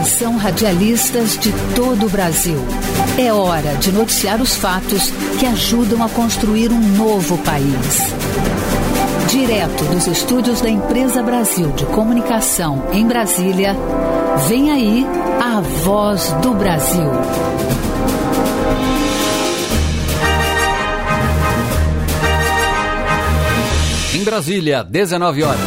Atenção, radialistas de todo o Brasil. É hora de noticiar os fatos que ajudam a construir um novo país. Direto dos estúdios da Empresa Brasil de Comunicação em Brasília, vem aí a Voz do Brasil. Em Brasília, 19 horas.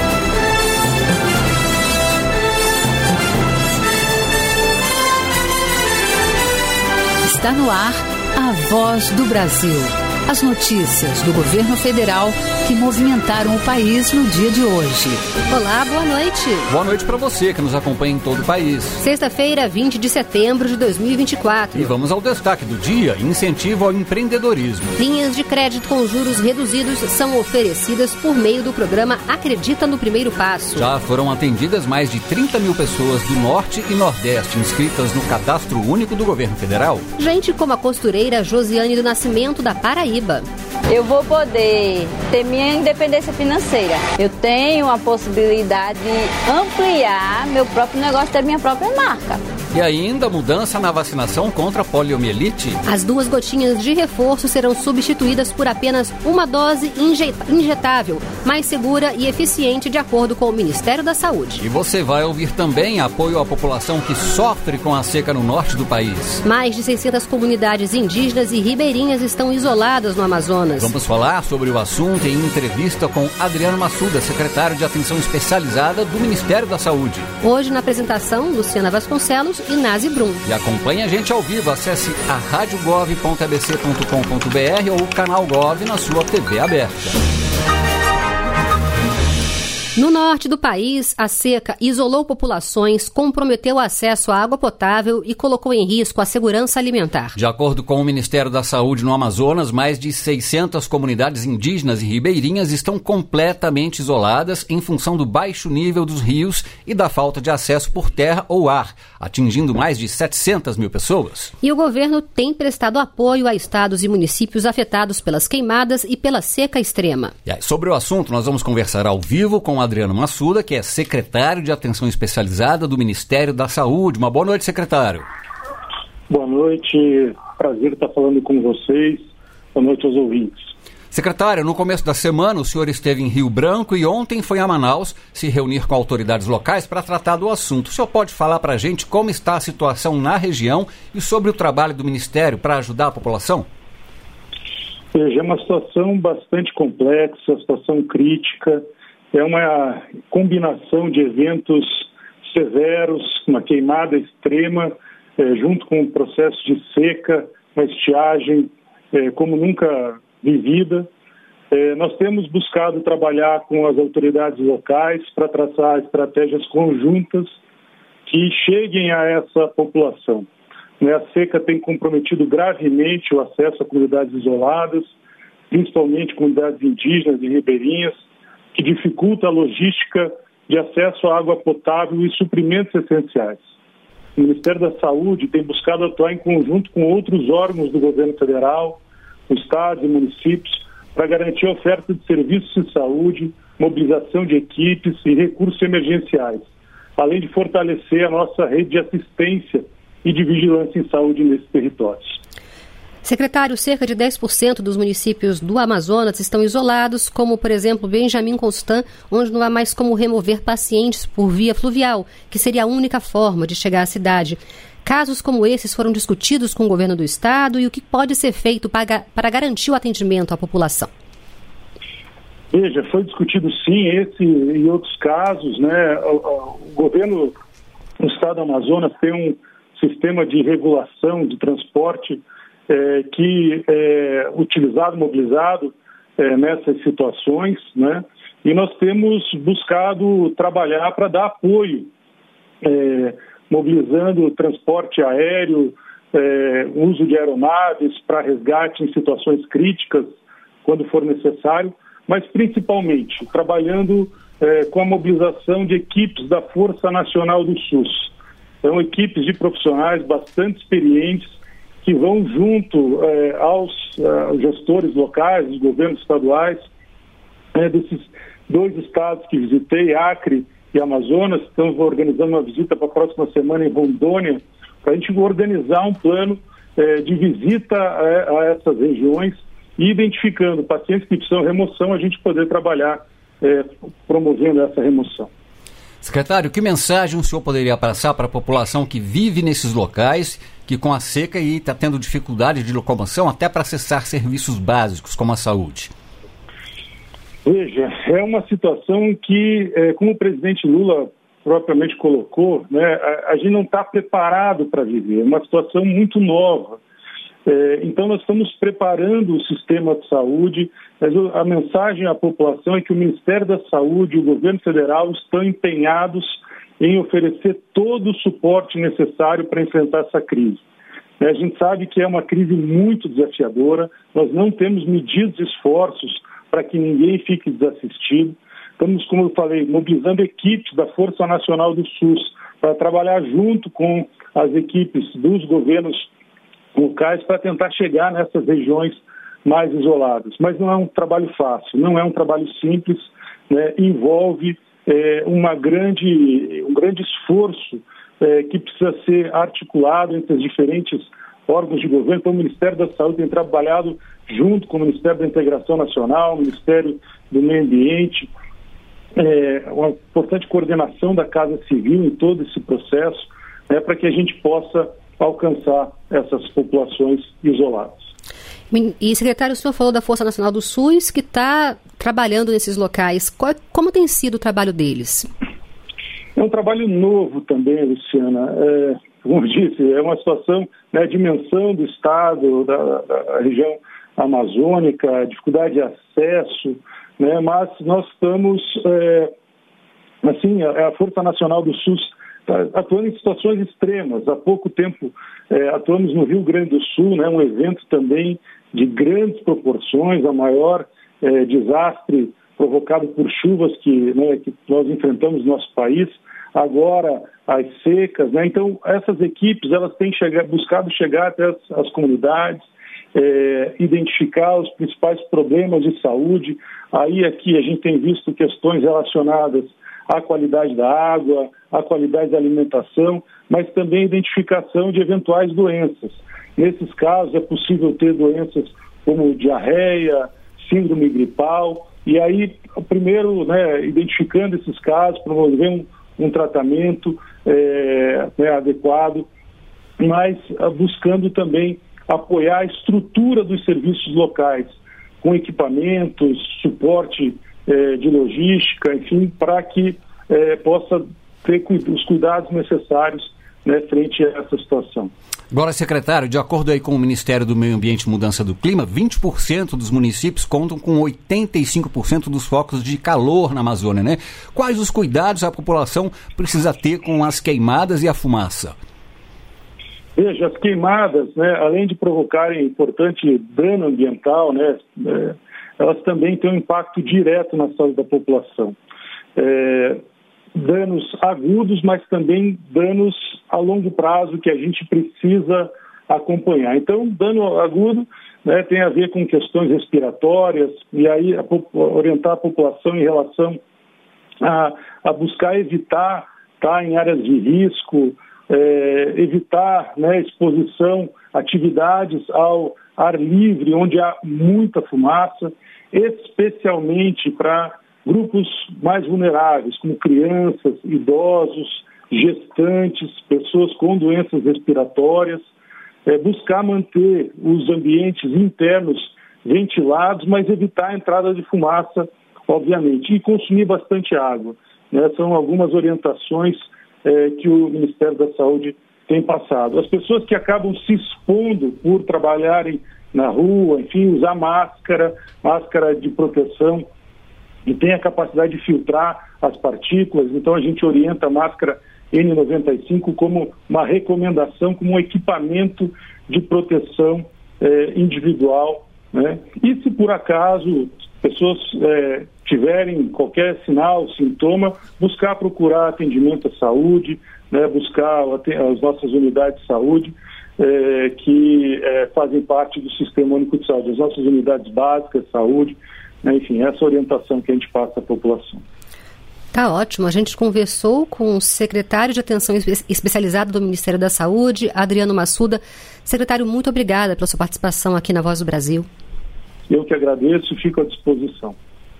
Está no ar a Voz do Brasil. As notícias do governo federal que movimentaram o país no dia de hoje. Olá, boa noite. Boa noite para você que nos acompanha em todo o país. Sexta-feira, 20 de setembro de 2024. E vamos ao destaque do dia: incentivo ao empreendedorismo. Linhas de crédito com juros reduzidos são oferecidas por meio do programa Acredita no Primeiro Passo. Já foram atendidas mais de 30 mil pessoas do Norte e Nordeste inscritas no Cadastro Único do Governo Federal. Gente como a costureira Josiane do Nascimento, da Paraíba. Eu vou poder ter minha independência financeira. Eu tenho a possibilidade de ampliar meu próprio negócio, ter minha própria marca. E ainda mudança na vacinação contra a poliomielite. As 2 gotinhas de reforço serão substituídas por apenas uma dose injetável, mais segura e eficiente, de acordo com o Ministério da Saúde. E você vai ouvir também apoio à população que sofre com a seca no norte do país. Mais de 600 comunidades indígenas e ribeirinhas estão isoladas no Amazonas. Vamos falar sobre o assunto em entrevista com Adriano Massuda, secretário de Atenção Especializada do Ministério da Saúde. Hoje, na apresentação, Luciana Vasconcelos e Nazi Brum. E acompanhe a gente ao vivo. Acesse a radiogov.abc.com.br ou o canal Gov na sua TV aberta. No norte do país, a seca isolou populações, comprometeu o acesso à água potável e colocou em risco a segurança alimentar. De acordo com o Ministério da Saúde, no Amazonas, mais de 600 comunidades indígenas e ribeirinhas estão completamente isoladas em função do baixo nível dos rios e da falta de acesso por terra ou ar, atingindo mais de 700 mil pessoas. E o governo tem prestado apoio a estados e municípios afetados pelas queimadas e pela seca extrema. E aí, sobre o assunto, nós vamos conversar ao vivo com Adriano Massuda, que é secretário de Atenção Especializada do Ministério da Saúde. Uma boa noite, secretário. Boa noite, prazer estar falando com vocês. Boa noite aos ouvintes. Secretário, no começo da semana o senhor esteve em Rio Branco e ontem foi a Manaus se reunir com autoridades locais para tratar do assunto. O senhor pode falar para a gente como está a situação na região e sobre o trabalho do Ministério para ajudar a população? Veja, é uma situação bastante complexa, situação crítica. É uma combinação de eventos severos, uma queimada extrema, junto com um processo de seca, uma estiagem como nunca vivida. Nós temos buscado trabalhar com as autoridades locais para traçar estratégias conjuntas que cheguem a essa população. A seca tem comprometido gravemente o acesso a comunidades isoladas, principalmente comunidades indígenas e ribeirinhas, que dificulta a logística de acesso à água potável e suprimentos essenciais. O Ministério da Saúde tem buscado atuar em conjunto com outros órgãos do governo federal, estados e municípios, para garantir a oferta de serviços de saúde, mobilização de equipes e recursos emergenciais, além de fortalecer a nossa rede de assistência e de vigilância em saúde nesses territórios. Secretário, cerca de 10% dos municípios do Amazonas estão isolados, como, por exemplo, Benjamin Constant, onde não há mais como remover pacientes por via fluvial, que seria a única forma de chegar à cidade. Casos como esses foram discutidos com o governo do estado e o que pode ser feito para garantir o atendimento à população? Veja, foi discutido sim esse e outros casos, né? O governo do estado do Amazonas tem um sistema de regulação de transporte que é utilizado, mobilizado nessas situações, né? E nós temos buscado trabalhar para dar apoio, mobilizando o transporte aéreo, uso de aeronaves para resgate em situações críticas, quando for necessário, mas principalmente trabalhando com a mobilização de equipes da Força Nacional do SUS. São equipes de profissionais bastante experientes que vão junto aos gestores locais, dos governos estaduais, desses 2 estados que visitei, Acre e Amazonas. Estamos organizando uma visita para a próxima semana em Rondônia, para a gente organizar um plano de visita a essas regiões e identificando pacientes que precisam de remoção, a gente poder trabalhar promovendo essa remoção. Secretário, que mensagem o senhor poderia passar para a população que vive nesses locais, que com a seca está tendo dificuldade de locomoção até para acessar serviços básicos como a saúde? Veja, é uma situação que, como o presidente Lula propriamente colocou, né, a gente não está preparado para viver, é uma situação muito nova. Então nós estamos preparando o sistema de saúde, mas a mensagem à população é que o Ministério da Saúde e o governo federal estão empenhados em oferecer todo o suporte necessário para enfrentar essa crise. A gente sabe que é uma crise muito desafiadora, nós não temos medidos esforços para que ninguém fique desassistido. Estamos, como eu falei, mobilizando equipes da Força Nacional do SUS para trabalhar junto com as equipes dos governos locais para tentar chegar nessas regiões mais isoladas. Mas não é um trabalho fácil, não é um trabalho simples, né? Envolve um grande esforço que precisa ser articulado entre os diferentes órgãos de governo. Então, o Ministério da Saúde tem trabalhado junto com o Ministério da Integração Nacional, o Ministério do Meio Ambiente, uma importante coordenação da Casa Civil em todo esse processo, para que a gente possa alcançar essas populações isoladas. E, secretário, o senhor falou da Força Nacional do SUS, que está trabalhando nesses locais. Como tem sido o trabalho deles? É um trabalho novo também, Luciana. Como eu disse, é uma situação, a dimensão do Estado, da região amazônica, dificuldade de acesso, mas nós estamos, a Força Nacional do SUS atuando em situações extremas. Há pouco tempo atuamos no Rio Grande do Sul, um evento também de grandes proporções, a maior desastre provocado por chuvas que nós enfrentamos no nosso país, agora as secas. Então, essas equipes elas têm buscado chegar até as comunidades, identificar os principais problemas de saúde. Aqui a gente tem visto questões relacionadas à qualidade da água, à qualidade da alimentação, mas também identificação de eventuais doenças. Nesses casos é possível ter doenças como diarreia, síndrome gripal, e aí, primeiro, identificando esses casos, promover um tratamento adequado, mas buscando também apoiar a estrutura dos serviços locais, com equipamentos, suporte de logística, enfim, para que possa ter os cuidados necessários frente a essa situação. Agora, secretário, de acordo aí com o Ministério do Meio Ambiente e Mudança do Clima, 20% dos municípios contam com 85% dos focos de calor na Amazônia, né? Quais os cuidados a população precisa ter com as queimadas e a fumaça? Veja, as queimadas, além de provocarem importante dano ambiental, elas também têm um impacto direto na saúde da população. Danos agudos, mas também danos a longo prazo que a gente precisa acompanhar. Então, dano agudo tem a ver com questões respiratórias, e aí orientar a população em relação a buscar evitar estar em áreas de risco, evitar exposição, atividades ao ar livre, onde há muita fumaça, especialmente para grupos mais vulneráveis, como crianças, idosos, gestantes, pessoas com doenças respiratórias, buscar manter os ambientes internos ventilados, mas evitar a entrada de fumaça, obviamente, e consumir bastante água. São algumas orientações que o Ministério da Saúde tem passado. As pessoas que acabam se expondo por trabalharem na rua, enfim, usar máscara de proteção, e tem a capacidade de filtrar as partículas. Então a gente orienta a máscara N95 como uma recomendação, como um equipamento de proteção individual. E se por acaso pessoas tiverem qualquer sinal, sintoma, procurar atendimento à saúde, buscar as nossas unidades de saúde, que fazem parte do Sistema Único de Saúde, as nossas unidades básicas de saúde, enfim, essa orientação que a gente passa à população. Tá ótimo. A gente conversou com o secretário de Atenção Especializada do Ministério da Saúde, Adriano Massuda. Secretário, muito obrigada pela sua participação aqui na Voz do Brasil. Eu que agradeço e fico à disposição.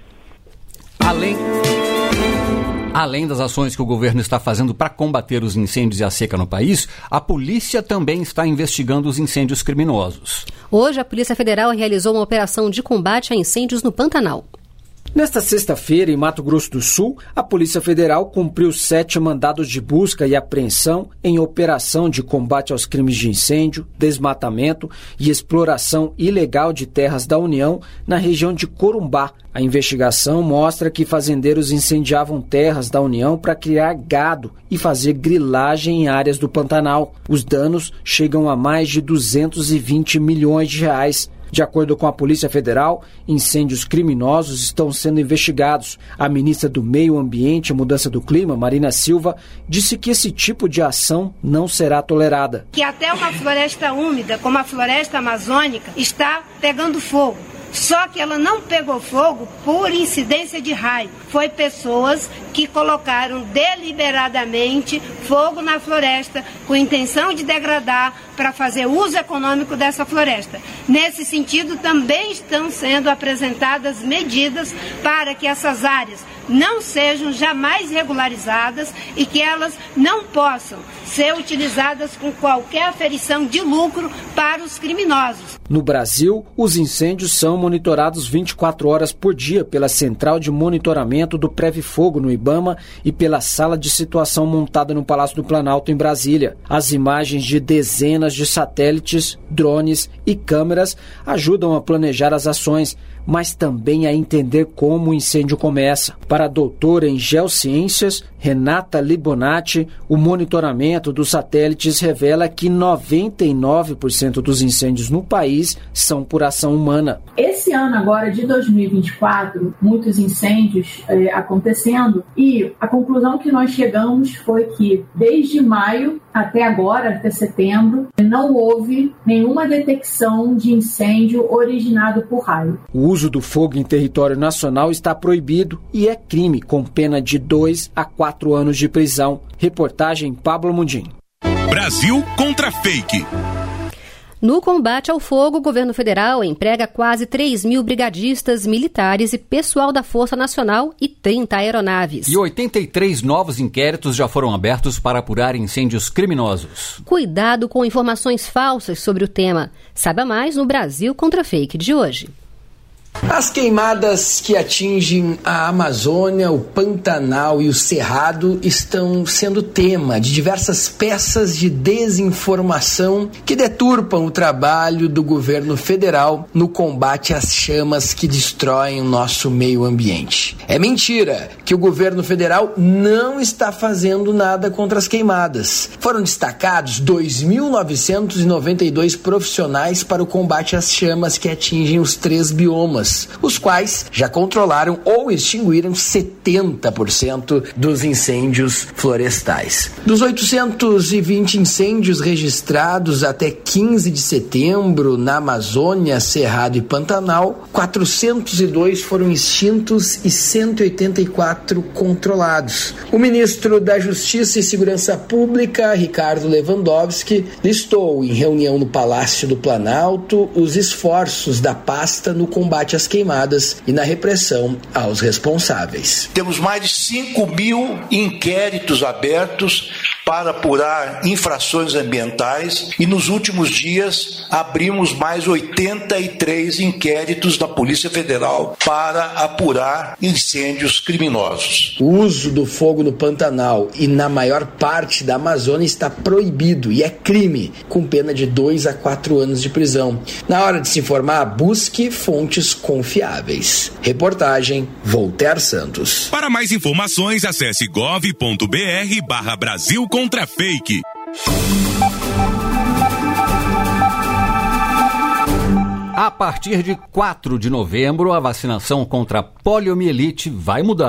Além das ações que o governo está fazendo para combater os incêndios e a seca no país, a polícia também está investigando os incêndios criminosos. Hoje, a Polícia Federal realizou uma operação de combate a incêndios no Pantanal. Nesta sexta-feira, em Mato Grosso do Sul, a Polícia Federal cumpriu 7 mandados de busca e apreensão em operação de combate aos crimes de incêndio, desmatamento e exploração ilegal de terras da União na região de Corumbá. A investigação mostra que fazendeiros incendiavam terras da União para criar gado e fazer grilagem em áreas do Pantanal. Os danos chegam a mais de 220 milhões de reais. De acordo com a Polícia Federal, incêndios criminosos estão sendo investigados. A ministra do Meio Ambiente e Mudança do Clima, Marina Silva, disse que esse tipo de ação não será tolerada. Que até uma floresta úmida, como a floresta amazônica, está pegando fogo. Só que ela não pegou fogo por incidência de raio. Foi pessoas que colocaram deliberadamente fogo na floresta com intenção de degradar para fazer uso econômico dessa floresta. Nesse sentido, também estão sendo apresentadas medidas para que essas áreas não sejam jamais regularizadas e que elas não possam ser utilizadas com qualquer aferição de lucro para os criminosos. No Brasil, os incêndios são monitorados 24 horas por dia pela Central de Monitoramento do Previfogo no Ibama e pela Sala de Situação montada no Palácio do Planalto em Brasília. As imagens de dezenas de satélites, drones e câmeras ajudam a planejar as ações, mas também a entender como o incêndio começa. Para a doutora em Geociências, Renata Libonati, o monitoramento dos satélites revela que 99% dos incêndios no país são por ação humana. Esse ano agora, de 2024, muitos incêndios acontecendo, e a conclusão que nós chegamos foi que desde maio até agora, até setembro, não houve nenhuma detecção de incêndio originado por raio. O uso do fogo em território nacional está proibido e é crime, com pena de 2 a 4 anos de prisão. Reportagem Pablo Mundim. Brasil contra fake. No combate ao fogo, o governo federal emprega quase 3 mil brigadistas, militares e pessoal da Força Nacional e 30 aeronaves. E 83 novos inquéritos já foram abertos para apurar incêndios criminosos. Cuidado com informações falsas sobre o tema. Saiba mais no Brasil contra Fake de hoje. As queimadas que atingem a Amazônia, o Pantanal e o Cerrado estão sendo tema de diversas peças de desinformação que deturpam o trabalho do governo federal no combate às chamas que destroem o nosso meio ambiente. É mentira que o governo federal não está fazendo nada contra as queimadas. Foram destacados 2.992 profissionais para o combate às chamas que atingem os 3 biomas, os quais já controlaram ou extinguiram 70% dos incêndios florestais. Dos 820 incêndios registrados até 15 de setembro na Amazônia, Cerrado e Pantanal, 402 foram extintos e 184 controlados. O ministro da Justiça e Segurança Pública, Ricardo Lewandowski, listou em reunião no Palácio do Planalto os esforços da pasta no combate às queimadas e na repressão aos responsáveis. Temos mais de 5.000 inquéritos abertos para apurar infrações ambientais e nos últimos dias abrimos mais 83 inquéritos da Polícia Federal para apurar incêndios criminosos. O uso do fogo no Pantanal e na maior parte da Amazônia está proibido e é crime, com pena de 2 a 4 anos de prisão. Na hora de se informar, busque fontes confiáveis. Reportagem Voltaire Santos. Para mais informações, acesse gov.br/Brasil contra Fake. A partir de 4 de novembro, a vacinação contra a poliomielite vai mudar.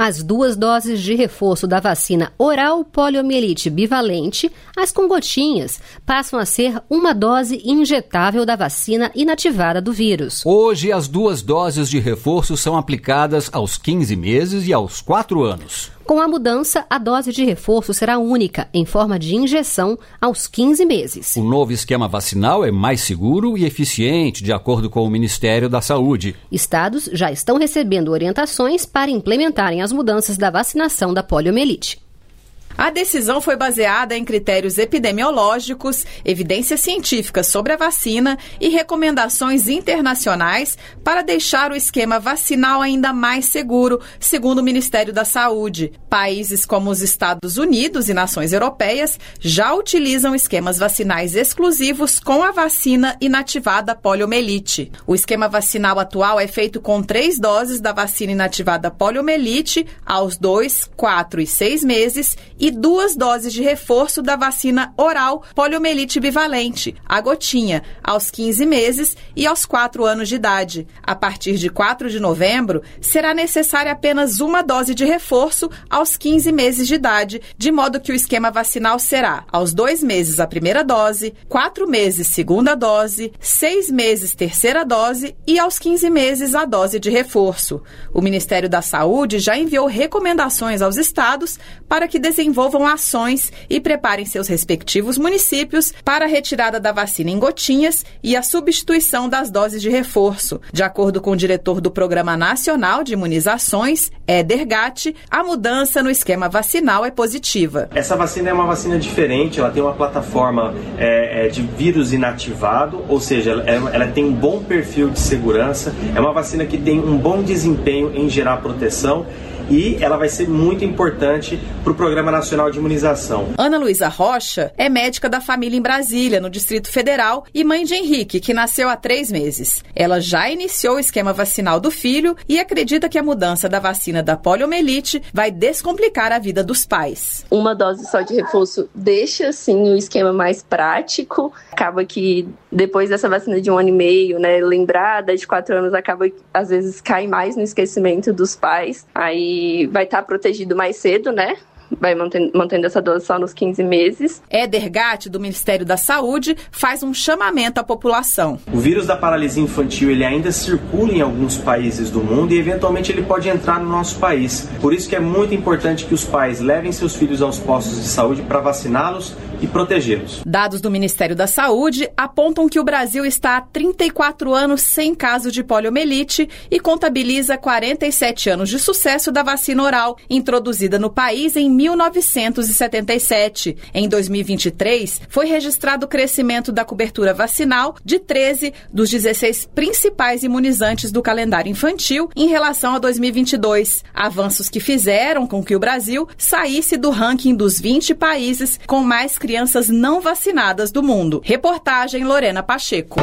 As 2 doses de reforço da vacina oral poliomielite bivalente, as com gotinhas, passam a ser uma dose injetável da vacina inativada do vírus. Hoje, as 2 doses de reforço são aplicadas aos 15 meses e aos 4 anos. Com a mudança, a dose de reforço será única, em forma de injeção, aos 15 meses. O novo esquema vacinal é mais seguro e eficiente, de acordo com o Ministério da Saúde. Estados já estão recebendo orientações para implementarem as mudanças da vacinação da poliomielite. A decisão foi baseada em critérios epidemiológicos, evidências científicas sobre a vacina e recomendações internacionais para deixar o esquema vacinal ainda mais seguro, segundo o Ministério da Saúde. Países como os Estados Unidos e nações europeias já utilizam esquemas vacinais exclusivos com a vacina inativada poliomielite. O esquema vacinal atual é feito com 3 doses da vacina inativada poliomielite aos 2, 4 e 6 meses e 2 doses de reforço da vacina oral poliomielite bivalente, a gotinha, aos 15 meses e aos 4 anos de idade. A partir de 4 de novembro, será necessária apenas 1 dose de reforço aos 15 meses de idade, de modo que o esquema vacinal será aos 2 meses a primeira dose, 4 meses segunda dose, 6 meses terceira dose e aos 15 meses a dose de reforço. O Ministério da Saúde já enviou recomendações aos estados para que desenvolvam ações e preparem seus respectivos municípios para a retirada da vacina em gotinhas e a substituição das doses de reforço. De acordo com o diretor do Programa Nacional de Imunizações, Éder Gatti, a mudança no esquema vacinal é positiva. Essa vacina é uma vacina diferente, ela tem uma plataforma de vírus inativado, ou seja, ela tem um bom perfil de segurança, é uma vacina que tem um bom desempenho em gerar proteção e ela vai ser muito importante para o Programa Nacional de Imunização. Ana Luísa Rocha é médica da família em Brasília, no Distrito Federal, e mãe de Henrique, que nasceu há 3 meses. Ela já iniciou o esquema vacinal do filho e acredita que a mudança da vacina da poliomielite vai descomplicar a vida dos pais. Uma dose só de reforço deixa, assim, o esquema mais prático. Acaba que depois dessa vacina de 1 ano e meio, né, lembrada de 4 anos, acaba, às vezes, cai mais no esquecimento dos pais. Aí vai estar protegido mais cedo, né? Vai mantendo essa dose só nos 15 meses. Éder Gatti, do Ministério da Saúde, faz um chamamento à população. O vírus da paralisia infantil ele ainda circula em alguns países do mundo e eventualmente ele pode entrar no nosso país. Por isso que é muito importante que os pais levem seus filhos aos postos de saúde para vaciná-los e protegê-los. Dados do Ministério da Saúde apontam que o Brasil está há 34 anos sem caso de poliomielite e contabiliza 47 anos de sucesso da vacina oral, introduzida no país em 1977. Em 2023, foi registrado o crescimento da cobertura vacinal de 13 dos 16 principais imunizantes do calendário infantil em relação a 2022. Avanços que fizeram com que o Brasil saísse do ranking dos 20 países com mais crianças não vacinadas do mundo. Reportagem Lorena Pacheco.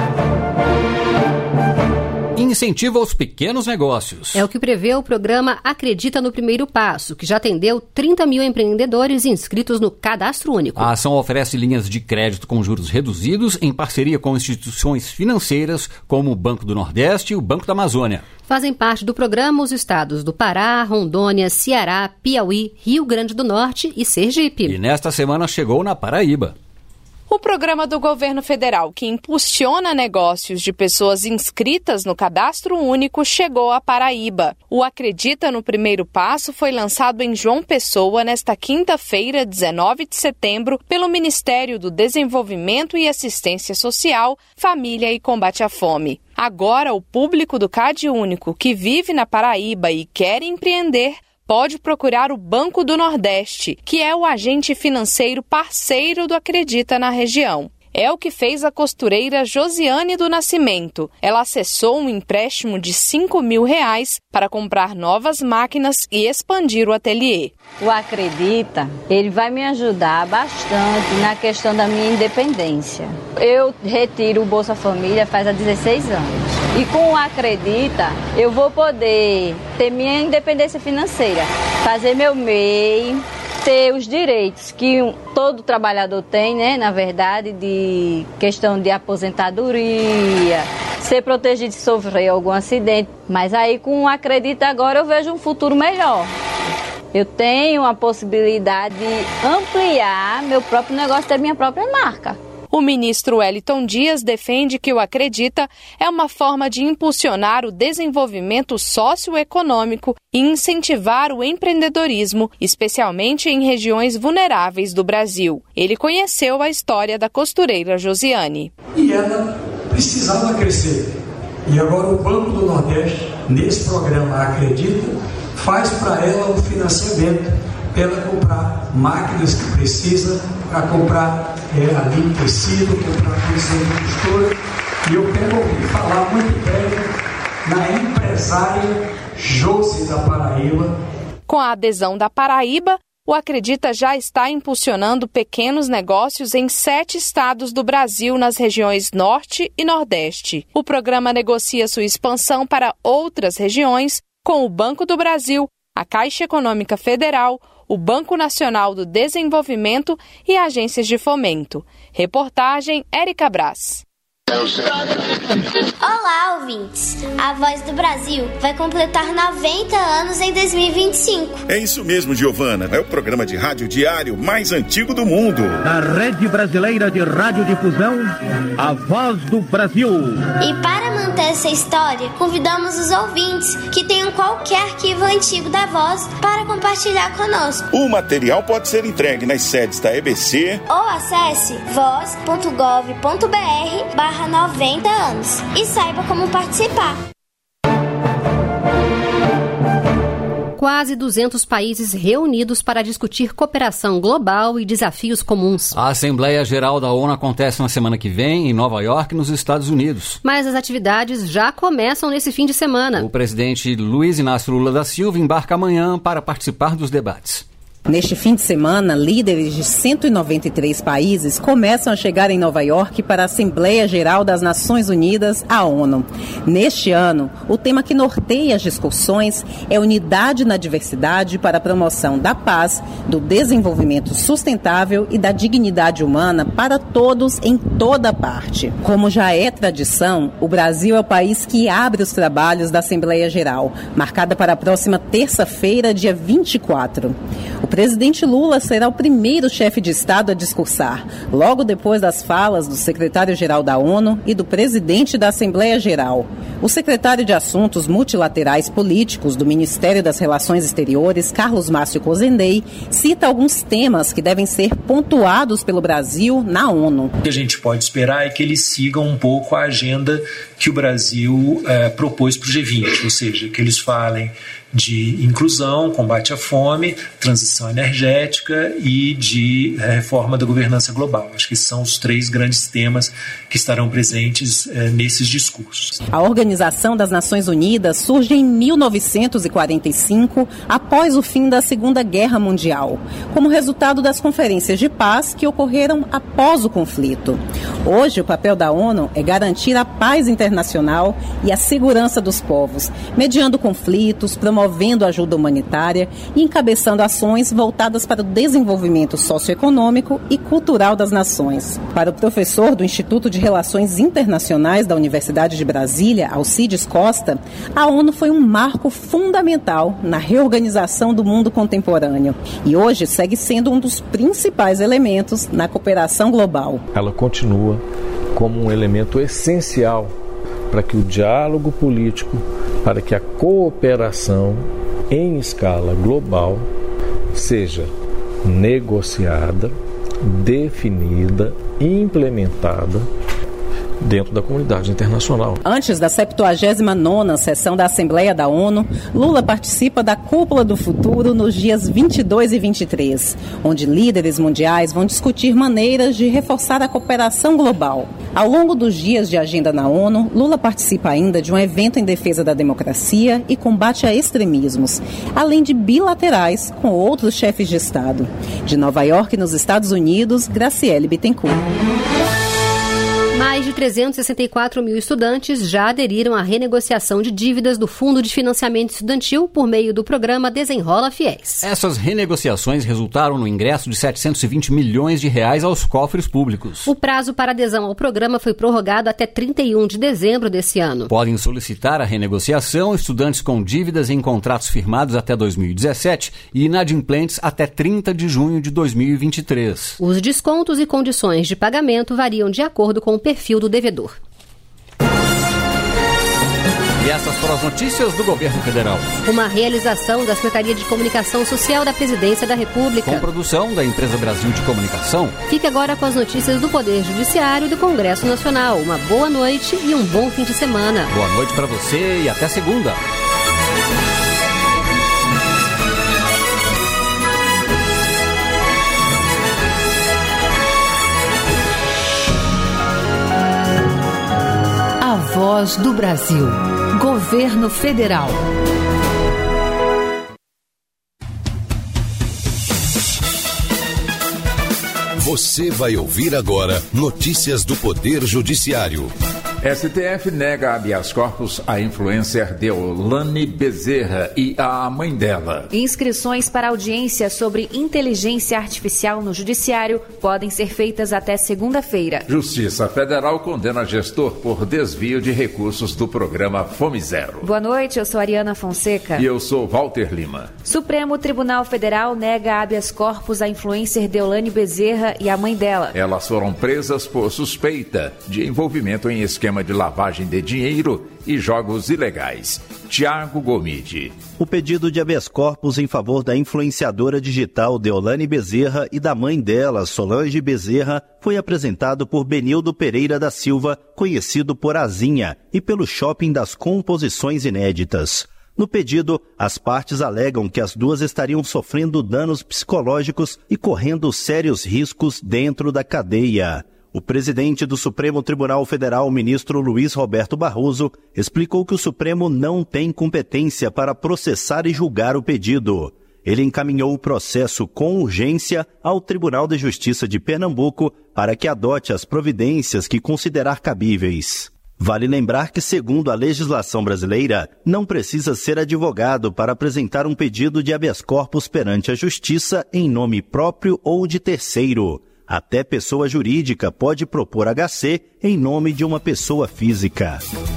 Incentiva aos pequenos negócios. É o que prevê o programa Acredita no Primeiro Passo, que já atendeu 30 mil empreendedores inscritos no Cadastro Único. A ação oferece linhas de crédito com juros reduzidos em parceria com instituições financeiras como o Banco do Nordeste e o Banco da Amazônia. Fazem parte do programa os estados do Pará, Rondônia, Ceará, Piauí, Rio Grande do Norte e Sergipe. E nesta semana chegou na Paraíba. O programa do governo federal que impulsiona negócios de pessoas inscritas no Cadastro Único chegou à Paraíba. O Acredita no Primeiro Passo foi lançado em João Pessoa nesta quinta-feira, 19 de setembro, pelo Ministério do Desenvolvimento e Assistência Social, Família e Combate à Fome. Agora, o público do CadÚnico que vive na Paraíba e quer empreender pode procurar o Banco do Nordeste, que é o agente financeiro parceiro do Acredita na região. É o que fez a costureira Josiane do Nascimento. Ela acessou um empréstimo de R$5 mil para comprar novas máquinas e expandir o ateliê. O Acredita, ele vai me ajudar bastante na questão da minha independência. Eu retiro o Bolsa Família faz há 16 anos. E com o Acredita, eu vou poder ter minha independência financeira, fazer meu MEI, ter os direitos que todo trabalhador tem, né, na verdade, de questão de aposentadoria, ser protegido se sofrer algum acidente. Mas aí com o Acredita Agora eu vejo um futuro melhor. Eu tenho a possibilidade de ampliar meu próprio negócio, ter minha própria marca. O ministro Wellington Dias defende que o Acredita é uma forma de impulsionar o desenvolvimento socioeconômico e incentivar o empreendedorismo, especialmente em regiões vulneráveis do Brasil. Ele conheceu a história da costureira Josiane. E ela precisava crescer. E agora o Banco do Nordeste, nesse programa Acredita, faz para ela o financiamento para ela comprar máquinas que precisa, para comprar ali tecido, comprar coisa de costura. E eu quero ouvir falar muito breve na empresária Josi da Paraíba. Com a adesão da Paraíba, o Acredita já está impulsionando pequenos negócios em 7 estados do Brasil, nas regiões Norte e Nordeste. O programa negocia sua expansão para outras regiões com o Banco do Brasil, a Caixa Econômica Federal, o Banco Nacional do Desenvolvimento e agências de fomento. Reportagem Érica Brás. Olá, ouvintes! A Voz do Brasil vai completar 90 anos em 2025. É isso mesmo, Giovana. É o programa de rádio diário mais antigo do mundo. Da Rede Brasileira de Radiodifusão, a Voz do Brasil. E para manter essa história, convidamos os ouvintes que tenham qualquer arquivo antigo da Voz para compartilhar conosco. O material pode ser entregue nas sedes da EBC ou acesse voz.gov.br/90 anos e saiba como participar. Quase 200 países reunidos para discutir cooperação global e desafios comuns. A Assembleia Geral da ONU acontece na semana que vem em Nova York, nos Estados Unidos. Mas as atividades já começam nesse fim de semana. O presidente Luiz Inácio Lula da Silva embarca amanhã para participar dos debates. Neste fim de semana, líderes de 193 países começam a chegar em Nova York para a Assembleia Geral das Nações Unidas, a ONU. Neste ano, o tema que norteia as discussões é unidade na diversidade para a promoção da paz, do desenvolvimento sustentável e da dignidade humana para todos em toda parte. Como já é tradição, o Brasil é o país que abre os trabalhos da Assembleia Geral, marcada para a próxima terça-feira, dia 24. O presidente Lula será o primeiro chefe de Estado a discursar, logo depois das falas do secretário-geral da ONU e do presidente da Assembleia Geral. O secretário de Assuntos Multilaterais Políticos do Ministério das Relações Exteriores, Carlos Márcio Cozendei, cita alguns temas que devem ser pontuados pelo Brasil na ONU. O que a gente pode esperar é que eles sigam um pouco a agenda que o Brasil propôs para o G20, ou seja, que eles falem de inclusão, combate à fome, transição energética e de reforma da governança global. Acho que são os 3 grandes temas que estarão presentes nesses discursos. A Organização das Nações Unidas surge em 1945, após o fim da Segunda Guerra Mundial, como resultado das conferências de paz que ocorreram após o conflito. Hoje, o papel da ONU é garantir a paz internacional e a segurança dos povos, mediando conflitos, promovendo ajuda humanitária e encabeçando ações voltadas para o desenvolvimento socioeconômico e cultural das nações. Para o professor do Instituto de Relações Internacionais da Universidade de Brasília, Alcides Costa, a ONU foi um marco fundamental na reorganização do mundo contemporâneo e hoje segue sendo um dos principais elementos na cooperação global. Ela continua como um elemento essencial para que o diálogo político, para que a cooperação em escala global seja negociada, definida e implementada dentro da comunidade internacional. Antes da 79ª sessão da Assembleia da ONU, Lula participa da Cúpula do Futuro nos dias 22 e 23, onde líderes mundiais vão discutir maneiras de reforçar a cooperação global. Ao longo dos dias de agenda na ONU, Lula participa ainda de um evento em defesa da democracia e combate a extremismos, além de bilaterais com outros chefes de Estado. De Nova York, nos Estados Unidos, Graciele Bittencourt. Mais de 364 mil estudantes já aderiram à renegociação de dívidas do Fundo de Financiamento Estudantil por meio do programa Desenrola Fiéis. Essas renegociações resultaram no ingresso de 720 milhões de reais aos cofres públicos. O prazo para adesão ao programa foi prorrogado até 31 de dezembro desse ano. Podem solicitar a renegociação estudantes com dívidas em contratos firmados até 2017 e inadimplentes até 30 de junho de 2023. Os descontos e condições de pagamento variam de acordo com o perfil do devedor. E essas foram as notícias do Governo Federal. Uma realização da Secretaria de Comunicação Social da Presidência da República. Com produção da Empresa Brasil de Comunicação. Fique agora com as notícias do Poder Judiciário e do Congresso Nacional. Uma boa noite e um bom fim de semana. Boa noite para você e até segunda. A Voz do Brasil. Governo Federal. Você vai ouvir agora notícias do Poder Judiciário. STF nega habeas corpus à influencer Deolane Bezerra e à mãe dela. Inscrições para audiência sobre inteligência artificial no Judiciário podem ser feitas até segunda-feira. Justiça Federal condena gestor por desvio de recursos do programa Fome Zero. Boa noite, eu sou Ariana Fonseca. E eu sou Walter Lima. Supremo Tribunal Federal nega habeas corpus à influencer Deolane Bezerra e à mãe dela. Elas foram presas por suspeita de envolvimento em esquema de lavagem de dinheiro e jogos ilegais. Tiago Gomide. O pedido de habeas corpus em favor da influenciadora digital Deolane Bezerra e da mãe dela, Solange Bezerra, foi apresentado por Benildo Pereira da Silva, conhecido por Azinha, e pelo Shopping das Composições Inéditas. No pedido, as partes alegam que as duas estariam sofrendo danos psicológicos e correndo sérios riscos dentro da cadeia. O presidente do Supremo Tribunal Federal, ministro Luiz Roberto Barroso, explicou que o Supremo não tem competência para processar e julgar o pedido. Ele encaminhou o processo com urgência ao Tribunal de Justiça de Pernambuco para que adote as providências que considerar cabíveis. Vale lembrar que, segundo a legislação brasileira, não precisa ser advogado para apresentar um pedido de habeas corpus perante a Justiça em nome próprio ou de terceiro. Até pessoa jurídica pode propor HC em nome de uma pessoa física.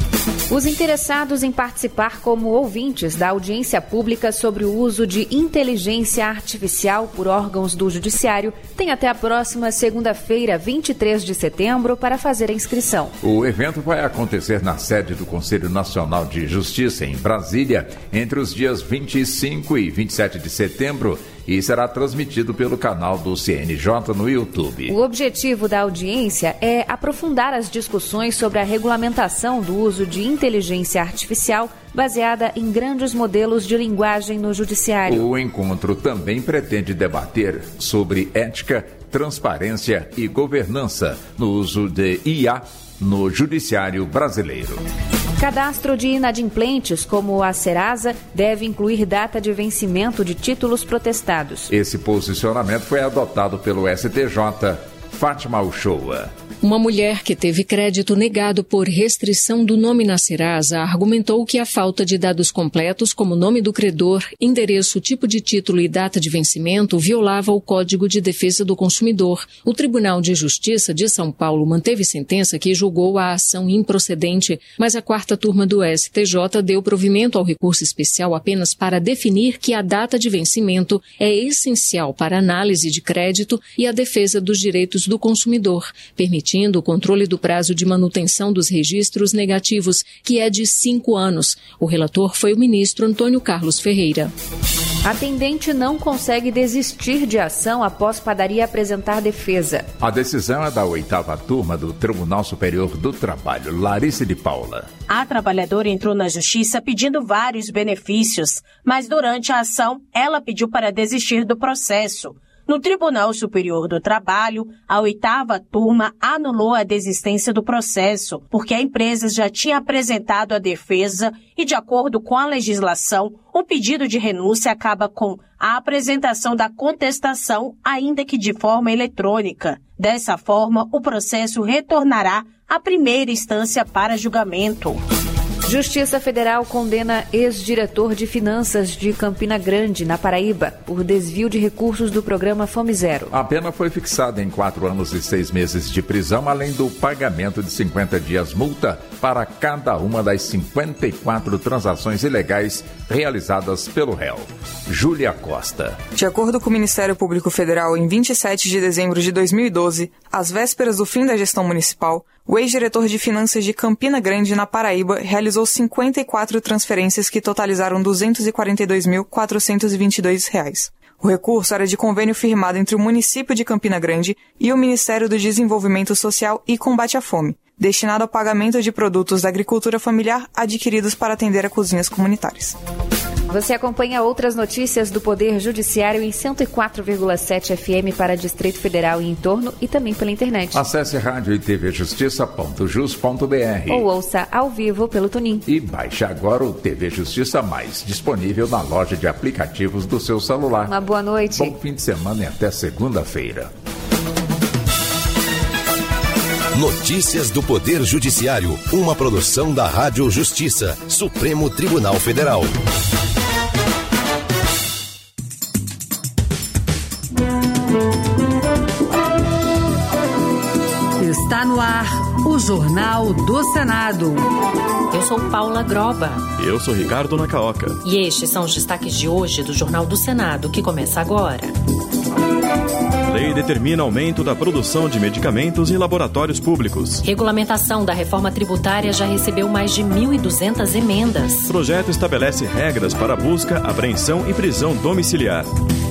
Os interessados em participar como ouvintes da audiência pública sobre o uso de inteligência artificial por órgãos do Judiciário têm até a próxima segunda-feira, 23 de setembro, para fazer a inscrição. O evento vai acontecer na sede do Conselho Nacional de Justiça, em Brasília, entre os dias 25 e 27 de setembro, e será transmitido pelo canal do CNJ no YouTube. O objetivo da audiência é aprofundar as discussões sobre a regulamentação do uso de inteligência artificial baseada em grandes modelos de linguagem no Judiciário. O encontro também pretende debater sobre ética, transparência e governança no uso de IA no Judiciário brasileiro. Cadastro de inadimplentes, como a Serasa, deve incluir data de vencimento de títulos protestados. Esse posicionamento foi adotado pelo STJ. Fátima Uchoa. Uma mulher que teve crédito negado por restrição do nome na Serasa argumentou que a falta de dados completos, como nome do credor, endereço, tipo de título e data de vencimento, violava o Código de Defesa do Consumidor. O Tribunal de Justiça de São Paulo manteve sentença que julgou a ação improcedente, mas a quarta turma do STJ deu provimento ao recurso especial apenas para definir que a data de vencimento é essencial para a análise de crédito e a defesa dos direitos do consumidor, permitindo o controle do prazo de manutenção dos registros negativos, que é de 5 anos. O relator foi o ministro Antônio Carlos Ferreira. Atendente não consegue desistir de ação após padaria apresentar defesa. A decisão é da 8ª turma do Tribunal Superior do Trabalho. Larissa de Paula. A trabalhadora entrou na justiça pedindo vários benefícios, mas durante a ação ela pediu para desistir do processo. No Tribunal Superior do Trabalho, a 8ª turma anulou a desistência do processo, porque a empresa já tinha apresentado a defesa e, de acordo com a legislação, o pedido de renúncia acaba com a apresentação da contestação, ainda que de forma eletrônica. Dessa forma, o processo retornará à primeira instância para julgamento. Justiça Federal condena ex-diretor de Finanças de Campina Grande, na Paraíba, por desvio de recursos do programa Fome Zero. A pena foi fixada em 4 anos e 6 meses de prisão, além do pagamento de 50 dias multa para cada uma das 54 transações ilegais realizadas pelo réu. Júlia Costa. De acordo com o Ministério Público Federal, em 27 de dezembro de 2012, às vésperas do fim da gestão municipal, o ex-diretor de Finanças de Campina Grande, na Paraíba, realizou 54 transferências que totalizaram R$ 242.422. O recurso era de convênio firmado entre o município de Campina Grande e o Ministério do Desenvolvimento Social e Combate à Fome, destinado ao pagamento de produtos da agricultura familiar adquiridos para atender a cozinhas comunitárias. Você acompanha outras notícias do Poder Judiciário em 104,7 FM para Distrito Federal e entorno e também pela internet. Acesse rádio e tvjustiça.jus.br ou ouça ao vivo pelo TuneIn. E baixe agora o TV Justiça Mais, disponível na loja de aplicativos do seu celular. Uma boa noite. Bom fim de semana e até segunda-feira. Notícias do Poder Judiciário, uma produção da Rádio Justiça, Supremo Tribunal Federal. Está no ar o Jornal do Senado. Eu sou Paula Groba. Eu sou Ricardo Nacaoca. E estes são os destaques de hoje do Jornal do Senado, que começa agora. Lei determina aumento da produção de medicamentos em laboratórios públicos. Regulamentação da reforma tributária já recebeu mais de 1.200 emendas. Projeto estabelece regras para busca, apreensão e prisão domiciliar.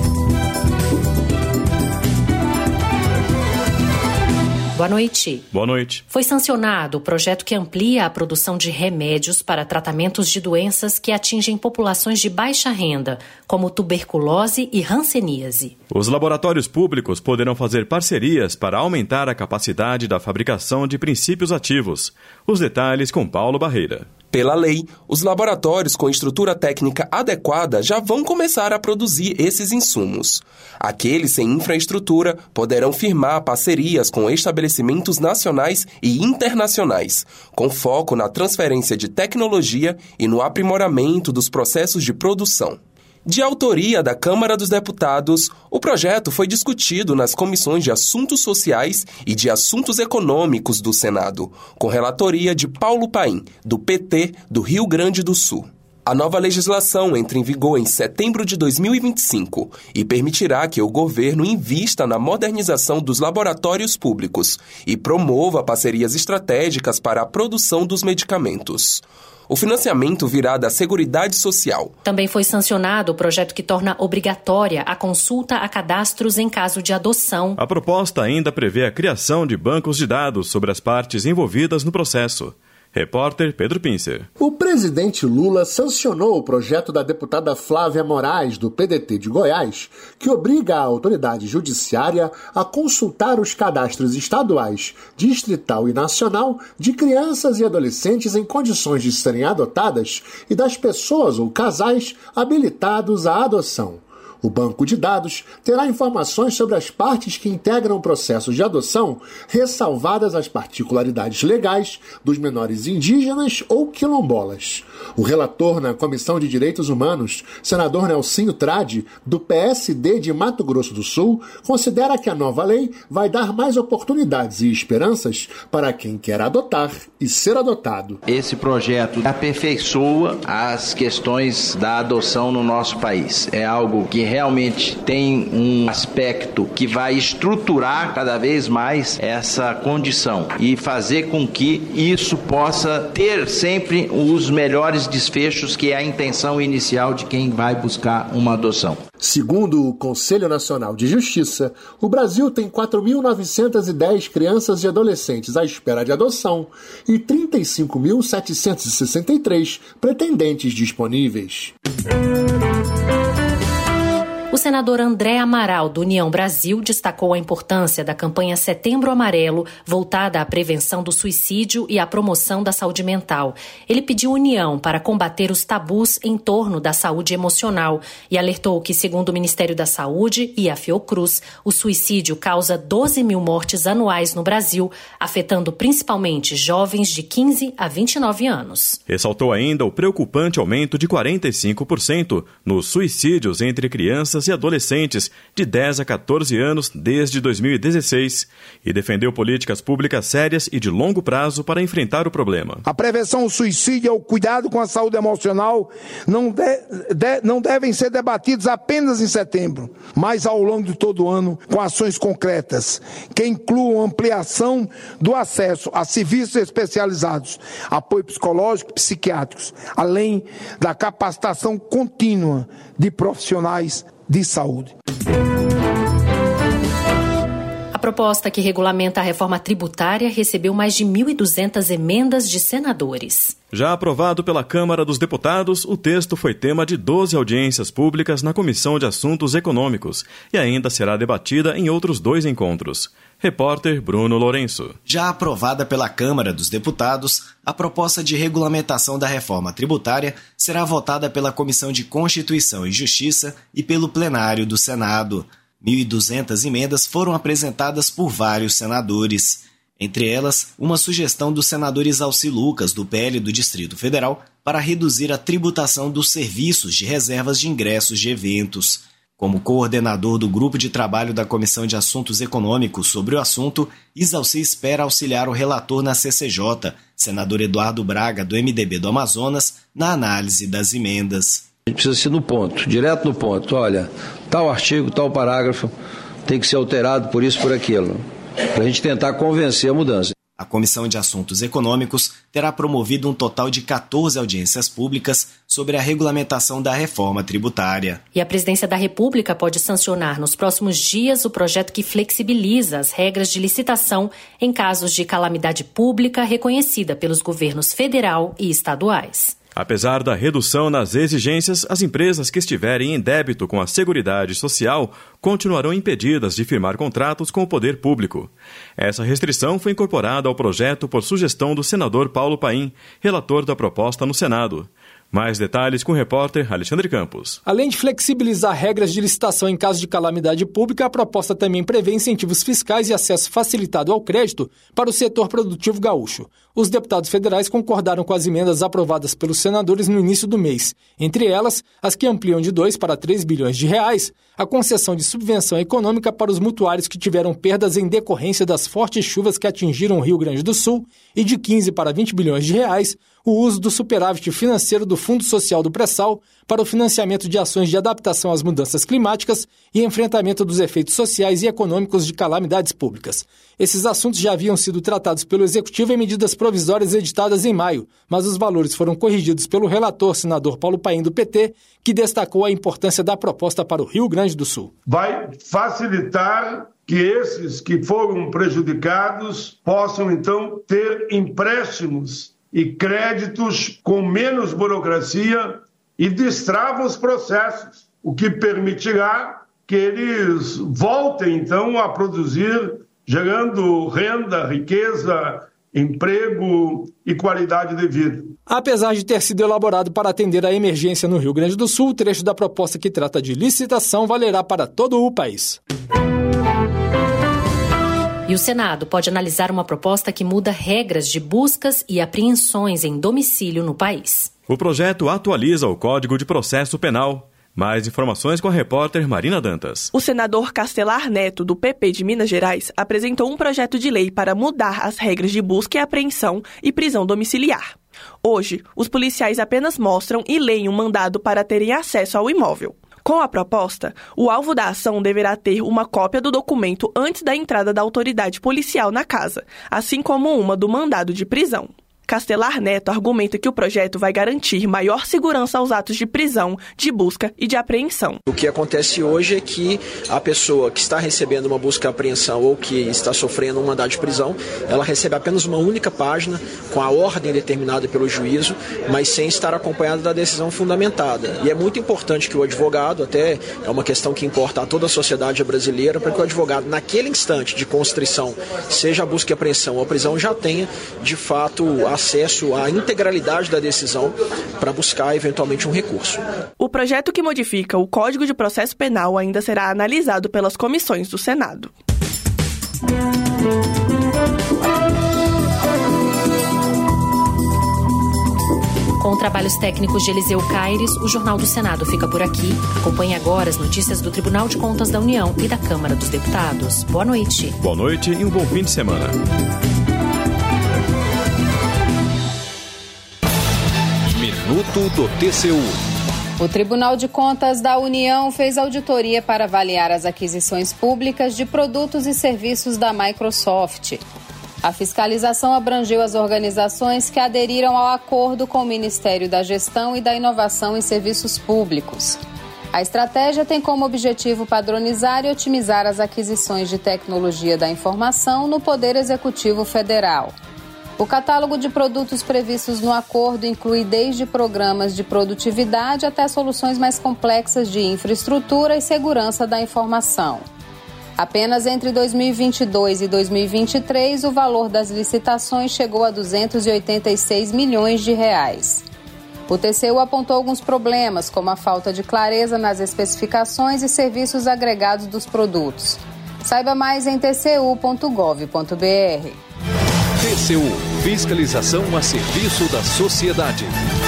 Boa noite. Boa noite. Foi sancionado o projeto que amplia a produção de remédios para tratamentos de doenças que atingem populações de baixa renda, como tuberculose e hanseníase. Os laboratórios públicos poderão fazer parcerias para aumentar a capacidade da fabricação de princípios ativos. Os detalhes com Paulo Barreira. Pela lei, os laboratórios com estrutura técnica adequada já vão começar a produzir esses insumos. Aqueles sem infraestrutura poderão firmar parcerias com estabelecimentos nacionais e internacionais, com foco na transferência de tecnologia e no aprimoramento dos processos de produção. De autoria da Câmara dos Deputados, o projeto foi discutido nas comissões de Assuntos Sociais e de Assuntos Econômicos do Senado, com relatoria de Paulo Paim, do PT do Rio Grande do Sul. A nova legislação entra em vigor em setembro de 2025 e permitirá que o governo invista na modernização dos laboratórios públicos e promova parcerias estratégicas para a produção dos medicamentos. O financiamento virá da Seguridade Social. Também foi sancionado o projeto que torna obrigatória a consulta a cadastros em caso de adoção. A proposta ainda prevê a criação de bancos de dados sobre as partes envolvidas no processo. Repórter Pedro Pincer. O presidente Lula sancionou o projeto da deputada Flávia Moraes, do PDT de Goiás, que obriga a autoridade judiciária a consultar os cadastros estaduais, distrital e nacional de crianças e adolescentes em condições de serem adotadas e das pessoas ou casais habilitados à adoção. O banco de dados terá informações sobre as partes que integram o processo de adoção, ressalvadas as particularidades legais dos menores indígenas ou quilombolas. O relator na Comissão de Direitos Humanos, senador Nelsinho Trade, do PSD de Mato Grosso do Sul, considera que a nova lei vai dar mais oportunidades e esperanças para quem quer adotar e ser adotado. Esse projeto aperfeiçoa as questões da adoção no nosso país. É algo que realmente tem um aspecto que vai estruturar cada vez mais essa condição e fazer com que isso possa ter sempre os melhores desfechos, que é a intenção inicial de quem vai buscar uma adoção. Segundo o Conselho Nacional de Justiça, o Brasil tem 4.910 crianças e adolescentes à espera de adoção e 35.763 pretendentes disponíveis. O senador André Amaral, do União Brasil, destacou a importância da campanha Setembro Amarelo, voltada à prevenção do suicídio e à promoção da saúde mental. Ele pediu união para combater os tabus em torno da saúde emocional e alertou que, segundo o Ministério da Saúde e a Fiocruz, o suicídio causa 12 mil mortes anuais no Brasil, afetando principalmente jovens de 15 a 29 anos. Ressaltou ainda o preocupante aumento de 45% nos suicídios entre crianças e adolescentes de 10 a 14 anos desde 2016 e defendeu políticas públicas sérias e de longo prazo para enfrentar o problema. A prevenção ao suicídio e o cuidado com a saúde emocional não devem ser debatidos apenas em setembro, mas ao longo de todo o ano com ações concretas que incluam ampliação do acesso a serviços especializados, apoio psicológico e psiquiátricos, além da capacitação contínua de profissionais de saúde. A proposta que regulamenta a reforma tributária recebeu mais de 1.200 emendas de senadores. Já aprovado pela Câmara dos Deputados, o texto foi tema de 12 audiências públicas na Comissão de Assuntos Econômicos e ainda será debatida em outros 2 encontros. Repórter Bruno Lourenço. Já aprovada pela Câmara dos Deputados, a proposta de regulamentação da reforma tributária será votada pela Comissão de Constituição e Justiça e pelo plenário do Senado. 1.200 emendas foram apresentadas por vários senadores. Entre elas, uma sugestão do senador Isalci Lucas, do PL do Distrito Federal, para reduzir a tributação dos serviços de reservas de ingressos de eventos. Como coordenador do grupo de trabalho da Comissão de Assuntos Econômicos sobre o assunto, Isalci espera auxiliar o relator na CCJ, senador Eduardo Braga, do MDB do Amazonas, na análise das emendas. A gente precisa ser no ponto, direto no ponto. Olha, tal artigo, tal parágrafo tem que ser alterado por isso, por aquilo, para a gente tentar convencer a mudança. A Comissão de Assuntos Econômicos terá promovido um total de 14 audiências públicas sobre a regulamentação da reforma tributária. E a Presidência da República pode sancionar nos próximos dias o projeto que flexibiliza as regras de licitação em casos de calamidade pública reconhecida pelos governos federal e estaduais. Apesar da redução nas exigências, as empresas que estiverem em débito com a Seguridade Social continuarão impedidas de firmar contratos com o poder público. Essa restrição foi incorporada ao projeto por sugestão do senador Paulo Paim, relator da proposta no Senado. Mais detalhes com o repórter Alexandre Campos. Além de flexibilizar regras de licitação em caso de calamidade pública, a proposta também prevê incentivos fiscais e acesso facilitado ao crédito para o setor produtivo gaúcho. Os deputados federais concordaram com as emendas aprovadas pelos senadores no início do mês. Entre elas, as que ampliam de 2 para 3 bilhões de reais a concessão de subvenção econômica para os mutuários que tiveram perdas em decorrência das fortes chuvas que atingiram o Rio Grande do Sul e de 15 para 20 bilhões de reais o uso do superávit financeiro do Fundo Social do Pré-Sal para o financiamento de ações de adaptação às mudanças climáticas e enfrentamento dos efeitos sociais e econômicos de calamidades públicas. Esses assuntos já haviam sido tratados pelo Executivo em medidas provisórias editadas em maio, mas os valores foram corrigidos pelo relator, senador Paulo Paim, do PT, que destacou a importância da proposta para o Rio Grande do Sul. Vai facilitar que esses que foram prejudicados possam, então, ter empréstimos e créditos com menos burocracia e destrava os processos, o que permitirá que eles voltem, então, a produzir, gerando renda, riqueza, emprego e qualidade de vida. Apesar de ter sido elaborado para atender à emergência no Rio Grande do Sul, o trecho da proposta que trata de licitação valerá para todo o país. E o Senado pode analisar uma proposta que muda regras de buscas e apreensões em domicílio no país. O projeto atualiza o Código de Processo Penal. Mais informações com a repórter Marina Dantas. O senador Castelar Neto, do PP de Minas Gerais, apresentou um projeto de lei para mudar as regras de busca e apreensão e prisão domiciliar. Hoje, os policiais apenas mostram e leem um mandado para terem acesso ao imóvel. Com a proposta, o alvo da ação deverá ter uma cópia do documento antes da entrada da autoridade policial na casa, assim como uma do mandado de prisão. Castelar Neto argumenta que o projeto vai garantir maior segurança aos atos de prisão, de busca e de apreensão. O que acontece hoje é que a pessoa que está recebendo uma busca e apreensão ou que está sofrendo um mandado de prisão, ela recebe apenas uma única página com a ordem determinada pelo juízo, mas sem estar acompanhada da decisão fundamentada. E é muito importante que o advogado, até é uma questão que importa a toda a sociedade brasileira, para que o advogado, naquele instante de constrição, seja a busca e apreensão ou a prisão, já tenha, de fato, acesso à integralidade da decisão para buscar, eventualmente, um recurso. O projeto que modifica o Código de Processo Penal ainda será analisado pelas comissões do Senado. Com trabalhos técnicos de Eliseu Caires, o Jornal do Senado fica por aqui. Acompanhe agora as notícias do Tribunal de Contas da União e da Câmara dos Deputados. Boa noite. Boa noite e um bom fim de semana. Minuto do TCU. O Tribunal de Contas da União fez auditoria para avaliar as aquisições públicas de produtos e serviços da Microsoft. A fiscalização abrangeu as organizações que aderiram ao acordo com o Ministério da Gestão e da Inovação em Serviços Públicos. A estratégia tem como objetivo padronizar e otimizar as aquisições de tecnologia da informação no Poder Executivo Federal. O catálogo de produtos previstos no acordo inclui desde programas de produtividade até soluções mais complexas de infraestrutura e segurança da informação. Apenas entre 2022 e 2023, o valor das licitações chegou a 286 milhões de reais. O TCU apontou alguns problemas, como a falta de clareza nas especificações e serviços agregados dos produtos. Saiba mais em tcu.gov.br. TCU, fiscalização a serviço da sociedade.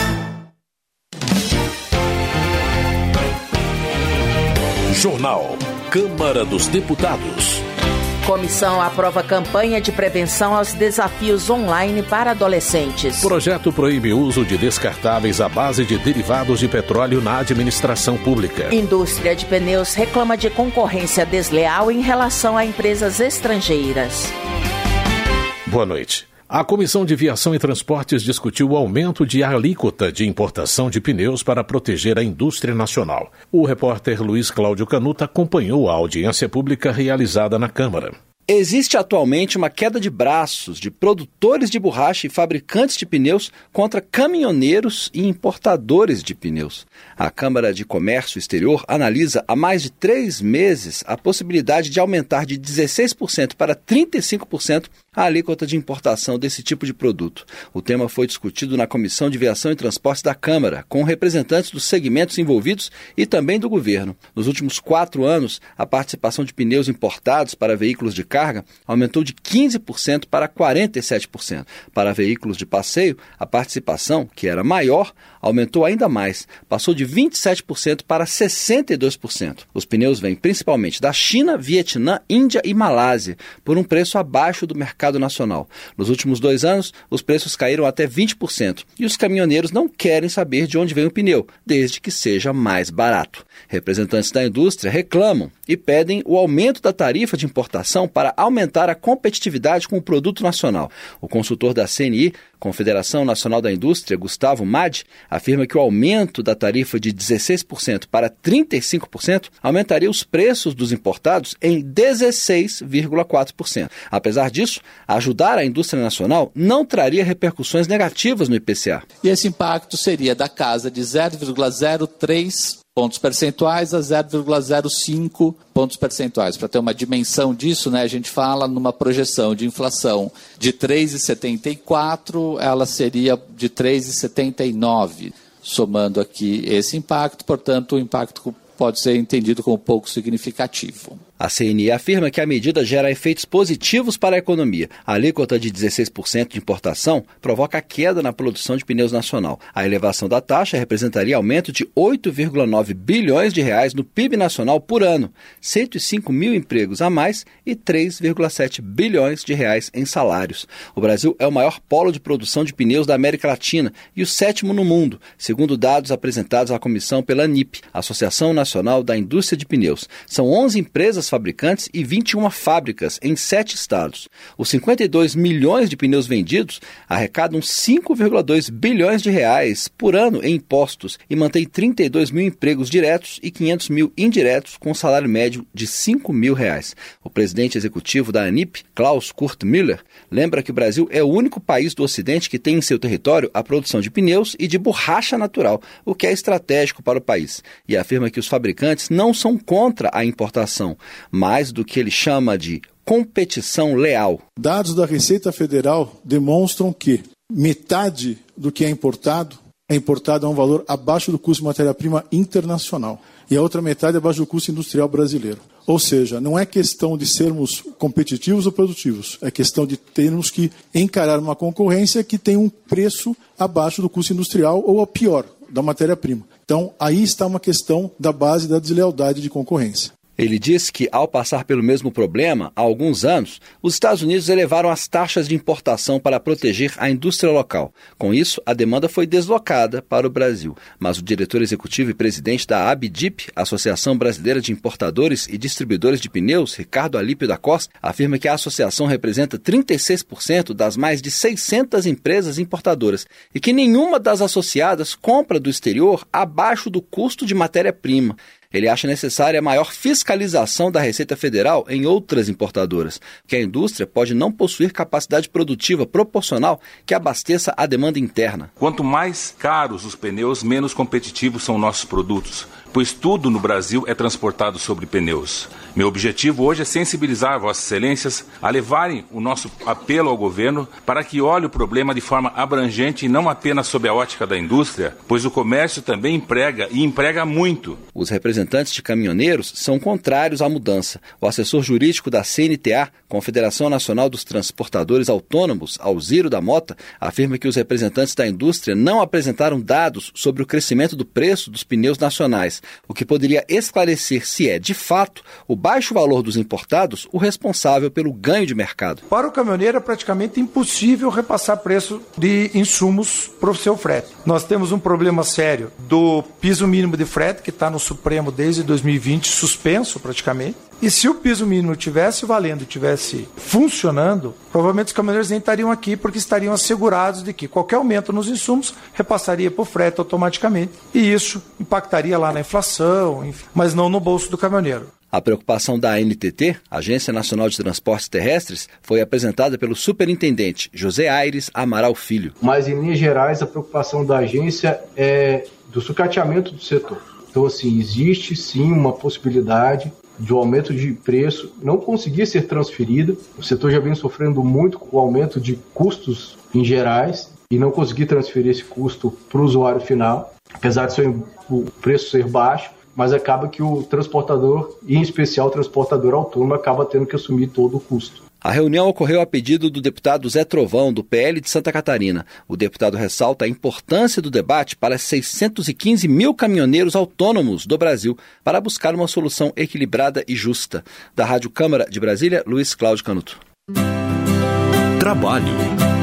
Jornal Câmara dos Deputados. Comissão aprova campanha de prevenção aos desafios online para adolescentes. Projeto proíbe o uso de descartáveis à base de derivados de petróleo na administração pública. Indústria de pneus reclama de concorrência desleal em relação a empresas estrangeiras. Boa noite. A Comissão de Viação e Transportes discutiu o aumento de alíquota de importação de pneus para proteger a indústria nacional. O repórter Luiz Cláudio Canuta acompanhou a audiência pública realizada na Câmara. Existe atualmente uma queda de braços de produtores de borracha e fabricantes de pneus contra caminhoneiros e importadores de pneus. A Câmara de Comércio Exterior analisa há mais de 3 meses a possibilidade de aumentar de 16% para 35% a alíquota de importação desse tipo de produto. O tema foi discutido na Comissão de Viação e Transportes da Câmara, com representantes dos segmentos envolvidos e também do governo. Nos últimos 4 anos, a participação de pneus importados para veículos de carga aumentou de 15% para 47%. Para veículos de passeio, a participação, que era maior, aumentou ainda mais, passou de 27% para 62%. Os pneus vêm principalmente da China, Vietnã, Índia e Malásia, por um preço abaixo do mercado nacional. Nos últimos 2 anos, os preços caíram até 20% e os caminhoneiros não querem saber de onde vem o pneu, desde que seja mais barato. Representantes da indústria reclamam e pedem o aumento da tarifa de importação para aumentar a competitividade com o produto nacional. O consultor da CNI, Confederação Nacional da Indústria, Gustavo Madi, afirma que o aumento da tarifa de 16% para 35% aumentaria os preços dos importados em 16,4%. Apesar disso, ajudar a indústria nacional não traria repercussões negativas no IPCA. E esse impacto seria da casa de 0,03 pontos percentuais a 0,05 pontos percentuais. Para ter uma dimensão disso, a gente fala numa projeção de inflação de 3,74, ela seria de 3,79, somando aqui esse impacto, portanto, o impacto pode ser entendido como pouco significativo. A CNI afirma que a medida gera efeitos positivos para a economia. A alíquota de 16% de importação provoca queda na produção de pneus nacional. A elevação da taxa representaria aumento de 8,9 bilhões de reais no PIB nacional por ano, 105 mil empregos a mais e 3,7 bilhões de reais em salários. O Brasil é o maior polo de produção de pneus da América Latina e o 7º no mundo, segundo dados apresentados à comissão pela ANIP, Associação Nacional da Indústria de Pneus. São 11 empresas empresas fabricantes e 21 fábricas em 7 estados. Os 52 milhões de pneus vendidos arrecadam 5,2 bilhões de reais por ano em impostos e mantém 32 mil empregos diretos e 500 mil indiretos com salário médio de R$5 mil. O presidente executivo da ANIP, Klaus Kurt Müller, lembra que o Brasil é o único país do Ocidente que tem em seu território a produção de pneus e de borracha natural, o que é estratégico para o país, e afirma que os fabricantes não são contra a importação, mais do que ele chama de competição leal. Dados da Receita Federal demonstram que metade do que é importado a um valor abaixo do custo de matéria-prima internacional e a outra metade abaixo do custo industrial brasileiro. Ou seja, não é questão de sermos competitivos ou produtivos, é questão de termos que encarar uma concorrência que tem um preço abaixo do custo industrial ou, a pior, da matéria-prima. Então, aí está uma questão da base da deslealdade de concorrência. Ele disse que, ao passar pelo mesmo problema, há alguns anos, os Estados Unidos elevaram as taxas de importação para proteger a indústria local. Com isso, a demanda foi deslocada para o Brasil. Mas o diretor executivo e presidente da ABDIP, Associação Brasileira de Importadores e Distribuidores de Pneus, Ricardo Alípio da Costa, afirma que a associação representa 36% das mais de 600 empresas importadoras e que nenhuma das associadas compra do exterior abaixo do custo de matéria-prima. Ele acha necessária a maior fiscalização da Receita Federal em outras importadoras, porque a indústria pode não possuir capacidade produtiva proporcional que abasteça a demanda interna. Quanto mais caros os pneus, menos competitivos são nossos produtos, pois tudo no Brasil é transportado sobre pneus. Meu objetivo hoje é sensibilizar Vossas Excelências a levarem o nosso apelo ao governo para que olhe o problema de forma abrangente e não apenas sob a ótica da indústria, pois o comércio também emprega e emprega muito. Os representantes de caminhoneiros são contrários à mudança. O assessor jurídico da CNTA, Confederação Nacional dos Transportadores Autônomos, Alziro da Mota, afirma que os representantes da indústria não apresentaram dados sobre o crescimento do preço dos pneus nacionais, o que poderia esclarecer se é, de fato, o baixo valor dos importados o responsável pelo ganho de mercado. Para o caminhoneiro é praticamente impossível repassar preço de insumos para o seu frete. Nós temos um problema sério do piso mínimo de frete, que está no Supremo desde 2020, suspenso praticamente. E se o piso mínimo estivesse valendo, estivesse funcionando, provavelmente os caminhoneiros nem estariam aqui porque estariam assegurados de que qualquer aumento nos insumos repassaria para o frete automaticamente. E isso impactaria lá na inflação, enfim, mas não no bolso do caminhoneiro. A preocupação da ANTT, Agência Nacional de Transportes Terrestres, foi apresentada pelo superintendente José Aires Amaral Filho. Mas, em linhas gerais, a preocupação da agência é do sucateamento do setor. Então, assim, existe sim uma possibilidade de um aumento de preço não conseguir ser transferida. O setor já vem sofrendo muito com o aumento de custos em gerais e não conseguir transferir esse custo para o usuário final, apesar de o preço ser baixo, mas acaba que o transportador, e em especial o transportador autônomo, acaba tendo que assumir todo o custo. A reunião ocorreu a pedido do deputado Zé Trovão, do PL de Santa Catarina. O deputado ressalta a importância do debate para 615 mil caminhoneiros autônomos do Brasil para buscar uma solução equilibrada e justa. Da Rádio Câmara de Brasília, Luiz Cláudio Canuto. Trabalho.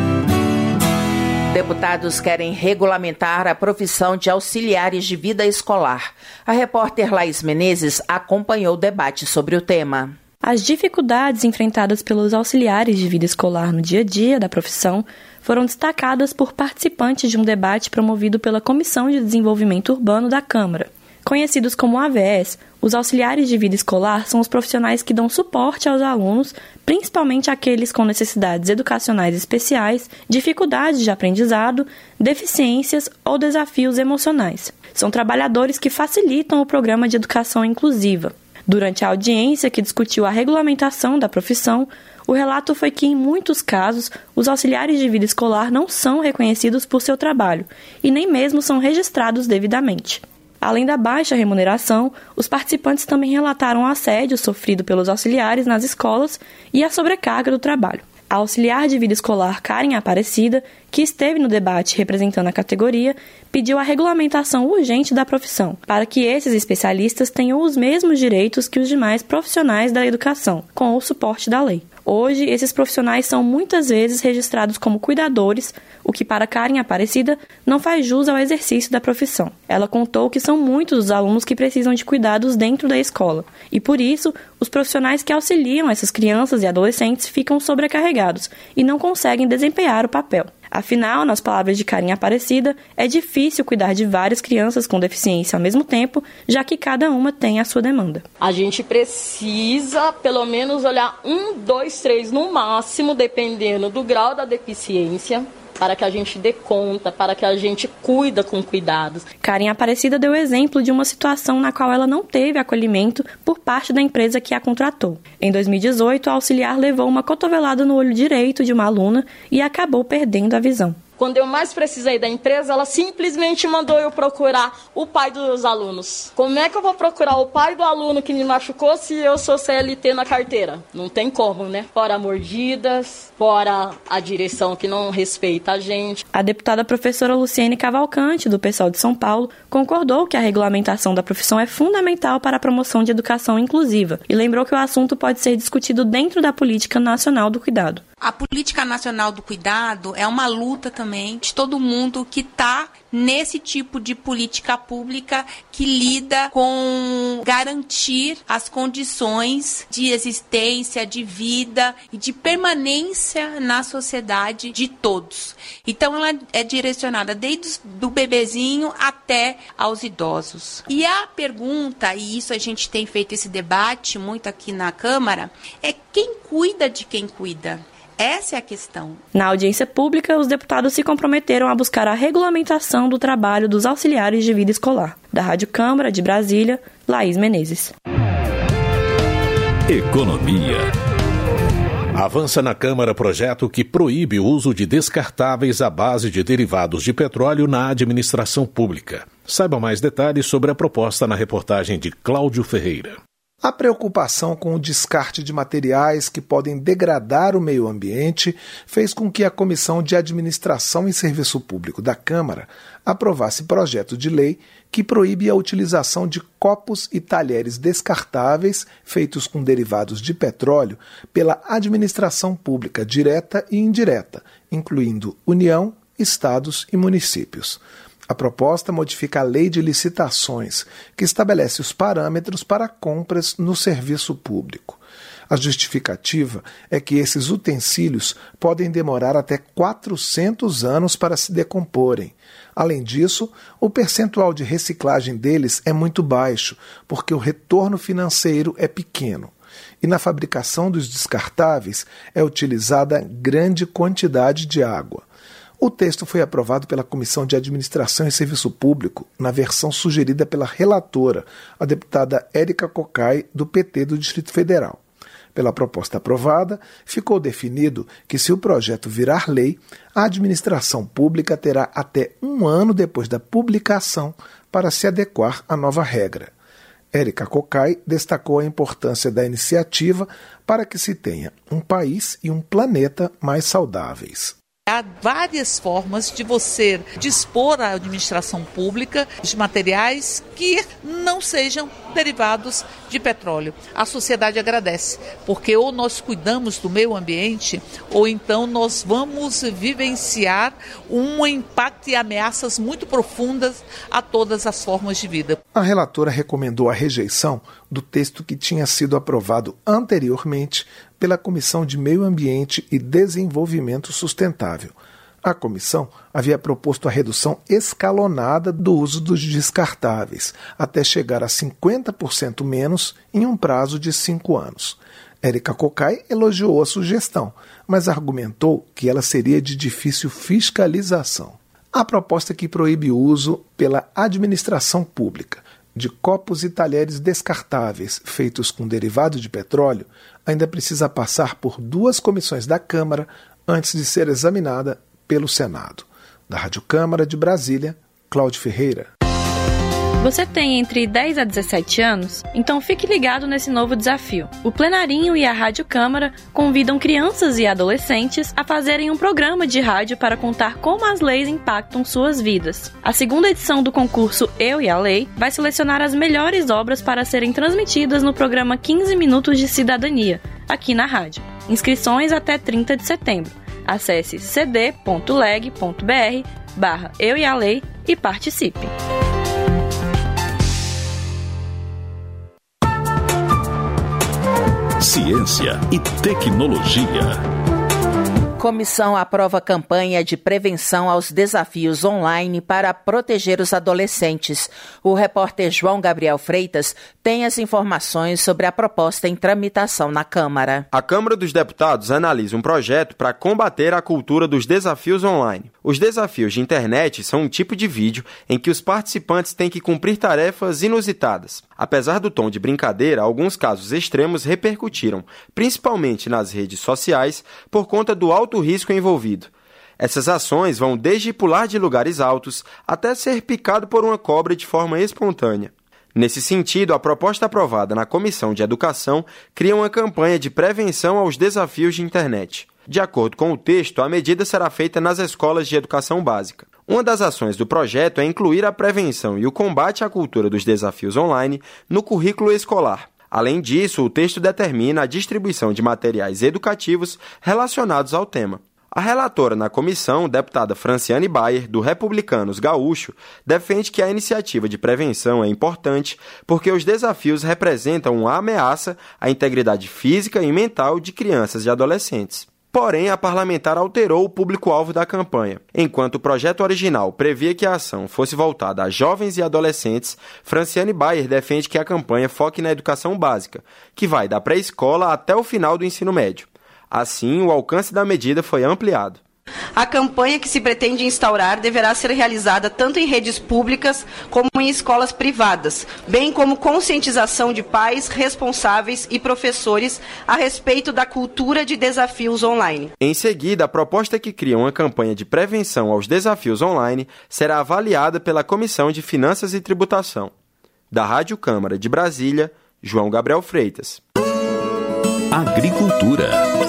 Deputados querem regulamentar a profissão de auxiliares de vida escolar. A repórter Laís Menezes acompanhou o debate sobre o tema. As dificuldades enfrentadas pelos auxiliares de vida escolar no dia a dia da profissão foram destacadas por participantes de um debate promovido pela Comissão de Desenvolvimento Urbano da Câmara. Conhecidos como AVEs, os auxiliares de vida escolar são os profissionais que dão suporte aos alunos, principalmente aqueles com necessidades educacionais especiais, dificuldades de aprendizado, deficiências ou desafios emocionais. São trabalhadores que facilitam o programa de educação inclusiva. Durante a audiência que discutiu a regulamentação da profissão, o relato foi que, em muitos casos, os auxiliares de vida escolar não são reconhecidos por seu trabalho e nem mesmo são registrados devidamente. Além da baixa remuneração, os participantes também relataram o assédio sofrido pelos auxiliares nas escolas e a sobrecarga do trabalho. A auxiliar de vida escolar Karen Aparecida, que esteve no debate representando a categoria, pediu a regulamentação urgente da profissão, para que esses especialistas tenham os mesmos direitos que os demais profissionais da educação, com o suporte da lei. Hoje, esses profissionais são muitas vezes registrados como cuidadores, o que para Karen Aparecida não faz jus ao exercício da profissão. Ela contou que são muitos os alunos que precisam de cuidados dentro da escola e, por isso, os profissionais que auxiliam essas crianças e adolescentes ficam sobrecarregados e não conseguem desempenhar o papel. Afinal, nas palavras de Karen Aparecida, é difícil cuidar de várias crianças com deficiência ao mesmo tempo, já que cada uma tem a sua demanda. A gente precisa, pelo menos, olhar 1, 2, 3 no máximo, dependendo do grau da deficiência, para que a gente dê conta, para que a gente cuida com cuidados. Karen Aparecida deu exemplo de uma situação na qual ela não teve acolhimento por parte da empresa que a contratou. Em 2018, a auxiliar levou uma cotovelada no olho direito de uma aluna e acabou perdendo a visão. Quando eu mais precisei da empresa, ela simplesmente mandou eu procurar o pai dos alunos. Como é que eu vou procurar o pai do aluno que me machucou se eu sou CLT na carteira? Não tem como, né? Fora mordidas, fora a direção que não respeita a gente. A deputada professora Luciene Cavalcante, do PSOL de São Paulo, concordou que a regulamentação da profissão é fundamental para a promoção de educação inclusiva e lembrou que o assunto pode ser discutido dentro da Política Nacional do Cuidado. A Política Nacional do Cuidado é uma luta também de todo mundo que está nesse tipo de política pública que lida com garantir as condições de existência, de vida e de permanência na sociedade de todos. Então, ela é direcionada desde do bebezinho até aos idosos. E a pergunta, e isso a gente tem feito esse debate muito aqui na Câmara, é quem cuida de quem cuida? Essa é a questão. Na audiência pública, os deputados se comprometeram a buscar a regulamentação do trabalho dos auxiliares de vida escolar. Da Rádio Câmara de Brasília, Laís Menezes. Economia. Avança na Câmara projeto que proíbe o uso de descartáveis à base de derivados de petróleo na administração pública. Saiba mais detalhes sobre a proposta na reportagem de Cláudio Ferreira. A preocupação com o descarte de materiais que podem degradar o meio ambiente fez com que a Comissão de Administração e Serviço Público da Câmara aprovasse projeto de lei que proíbe a utilização de copos e talheres descartáveis feitos com derivados de petróleo pela administração pública direta e indireta, incluindo União, estados e municípios. A proposta modifica a Lei de Licitações, que estabelece os parâmetros para compras no serviço público. A justificativa é que esses utensílios podem demorar até 400 anos para se decomporem. Além disso, o percentual de reciclagem deles é muito baixo, porque o retorno financeiro é pequeno. E na fabricação dos descartáveis é utilizada grande quantidade de água. O texto foi aprovado pela Comissão de Administração e Serviço Público na versão sugerida pela relatora, a deputada Érica Cocai, do PT do Distrito Federal. Pela proposta aprovada, ficou definido que, se o projeto virar lei, a administração pública terá até 1 ano depois da publicação para se adequar à nova regra. Érica Cocai destacou a importância da iniciativa para que se tenha um país e um planeta mais saudáveis. Há várias formas de você dispor à administração pública de materiais que não sejam derivados de petróleo. A sociedade agradece, porque ou nós cuidamos do meio ambiente, ou então nós vamos vivenciar um impacto e ameaças muito profundas a todas as formas de vida. A relatora recomendou a rejeição do texto que tinha sido aprovado anteriormente pela Comissão de Meio Ambiente e Desenvolvimento Sustentável. A comissão havia proposto a redução escalonada do uso dos descartáveis, até chegar a 50% menos em um prazo de 5 anos. Érica Cocai elogiou a sugestão, mas argumentou que ela seria de difícil fiscalização. A proposta que proíbe o uso pela administração pública de copos e talheres descartáveis feitos com derivado de petróleo ainda precisa passar por 2 comissões da Câmara antes de ser examinada pelo Senado. Da Rádio Câmara de Brasília, Cláudio Ferreira. Você tem entre 10 a 17 anos? Então fique ligado nesse novo desafio. O Plenarinho e a Rádio Câmara convidam crianças e adolescentes a fazerem um programa de rádio para contar como as leis impactam suas vidas. A 2ª edição do concurso Eu e a Lei vai selecionar as melhores obras para serem transmitidas no programa 15 Minutos de Cidadania, aqui na rádio. Inscrições até 30 de setembro. Acesse cd.leg.br/euealei e participe. Ciência e tecnologia. Comissão aprova campanha de prevenção aos desafios online para proteger os adolescentes. O repórter João Gabriel Freitas tem as informações sobre a proposta em tramitação na Câmara. A Câmara dos Deputados analisa um projeto para combater a cultura dos desafios online. Os desafios de internet são um tipo de vídeo em que os participantes têm que cumprir tarefas inusitadas. Apesar do tom de brincadeira, alguns casos extremos repercutiram, principalmente nas redes sociais, por conta do alto risco envolvido. Essas ações vão desde pular de lugares altos até ser picado por uma cobra de forma espontânea. Nesse sentido, a proposta aprovada na Comissão de Educação cria uma campanha de prevenção aos desafios de internet. De acordo com o texto, a medida será feita nas escolas de educação básica. Uma das ações do projeto é incluir a prevenção e o combate à cultura dos desafios online no currículo escolar. Além disso, o texto determina a distribuição de materiais educativos relacionados ao tema. A relatora na comissão, deputada Franciane Bayer, do Republicanos Gaúcho, defende que a iniciativa de prevenção é importante porque os desafios representam uma ameaça à integridade física e mental de crianças e adolescentes. Porém, a parlamentar alterou o público-alvo da campanha. Enquanto o projeto original previa que a ação fosse voltada a jovens e adolescentes, Franciane Bayer defende que a campanha foque na educação básica, que vai da pré-escola até o final do ensino médio. Assim, o alcance da medida foi ampliado. A campanha que se pretende instaurar deverá ser realizada tanto em redes públicas como em escolas privadas, bem como conscientização de pais, responsáveis e professores a respeito da cultura de desafios online. Em seguida, a proposta que cria uma campanha de prevenção aos desafios online será avaliada pela Comissão de Finanças e Tributação. Da Rádio Câmara de Brasília, João Gabriel Freitas. Agricultura.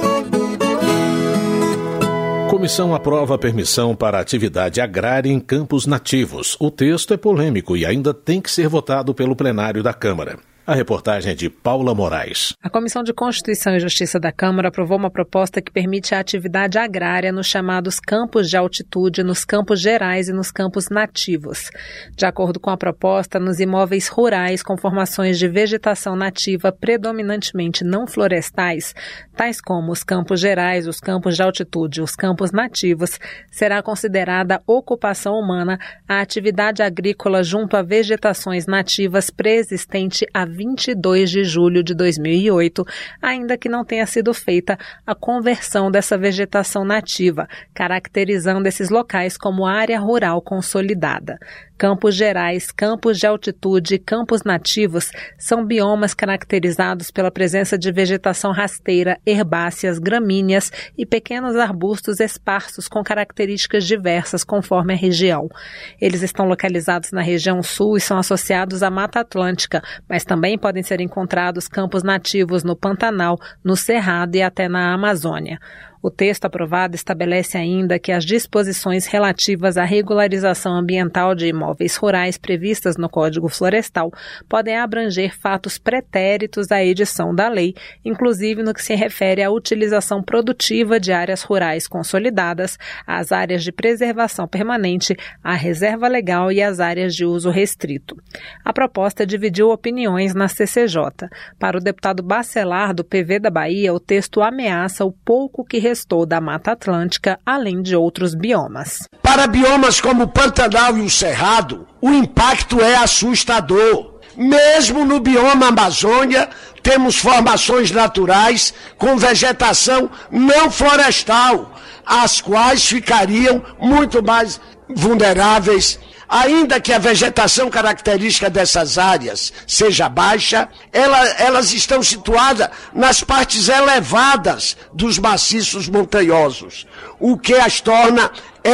Comissão aprova a permissão para atividade agrária em campos nativos. O texto é polêmico e ainda tem que ser votado pelo plenário da Câmara. A reportagem é de Paula Moraes. A Comissão de Constituição e Justiça da Câmara aprovou uma proposta que permite a atividade agrária nos chamados campos de altitude, nos campos gerais e nos campos nativos. De acordo com a proposta, nos imóveis rurais com formações de vegetação nativa predominantemente não florestais, tais como os campos gerais, os campos de altitude e os campos nativos, será considerada ocupação humana a atividade agrícola junto a vegetações nativas preexistente há 22 de julho de 2008, ainda que não tenha sido feita a conversão dessa vegetação nativa, caracterizando esses locais como área rural consolidada. Campos gerais, campos de altitude e campos nativos são biomas caracterizados pela presença de vegetação rasteira, herbáceas, gramíneas e pequenos arbustos esparsos com características diversas conforme a região. Eles estão localizados na região sul e são associados à Mata Atlântica, mas também podem ser encontrados campos nativos no Pantanal, no Cerrado e até na Amazônia. O texto aprovado estabelece ainda que as disposições relativas à regularização ambiental de imóveis rurais previstas no Código Florestal podem abranger fatos pretéritos à edição da lei, inclusive no que se refere à utilização produtiva de áreas rurais consolidadas, às áreas de preservação permanente, à reserva legal e às áreas de uso restrito. A proposta dividiu opiniões na CCJ. Para o deputado Bacelar, do PV da Bahia, o texto ameaça o pouco que restou da Mata Atlântica, além de outros biomas. Para biomas como o Pantanal e o Cerrado, o impacto é assustador. Mesmo no bioma Amazônia, temos formações naturais com vegetação não florestal, as quais ficariam muito mais vulneráveis. Ainda que a vegetação característica dessas áreas seja baixa, elas estão situadas nas partes elevadas dos maciços montanhosos, o que as torna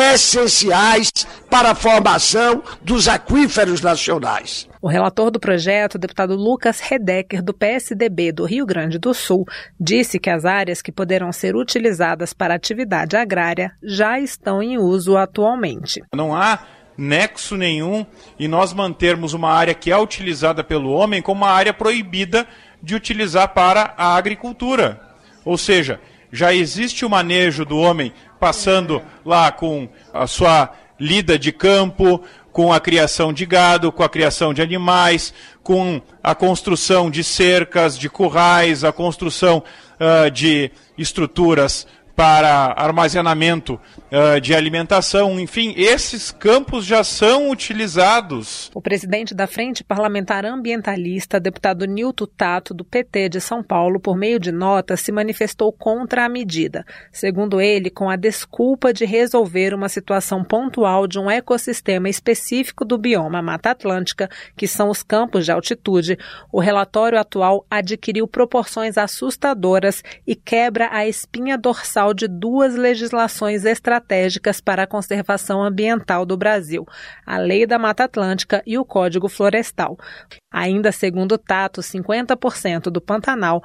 essenciais para a formação dos aquíferos nacionais. O relator do projeto, o deputado Lucas Redecker, do PSDB do Rio Grande do Sul, disse que as áreas que poderão ser utilizadas para atividade agrária já estão em uso atualmente. Não há nexo nenhum em nós mantermos uma área que é utilizada pelo homem como uma área proibida de utilizar para a agricultura. Ou seja, já existe o manejo do homem passando lá com a sua lida de campo, com a criação de gado, com a criação de animais, com a construção de cercas, de currais, a construção de estruturas para armazenamento de alimentação, enfim, esses campos já são utilizados. O presidente da Frente Parlamentar Ambientalista, deputado Nilton Tato, do PT de São Paulo, por meio de nota, se manifestou contra a medida. Segundo ele, com a desculpa de resolver uma situação pontual de um ecossistema específico do bioma Mata Atlântica, que são os campos de altitude, o relatório atual adquiriu proporções assustadoras e quebra a espinha dorsal de duas legislações estratégicas para a conservação ambiental do Brasil, a Lei da Mata Atlântica e o Código Florestal. Ainda segundo o Tato, 50% do Pantanal,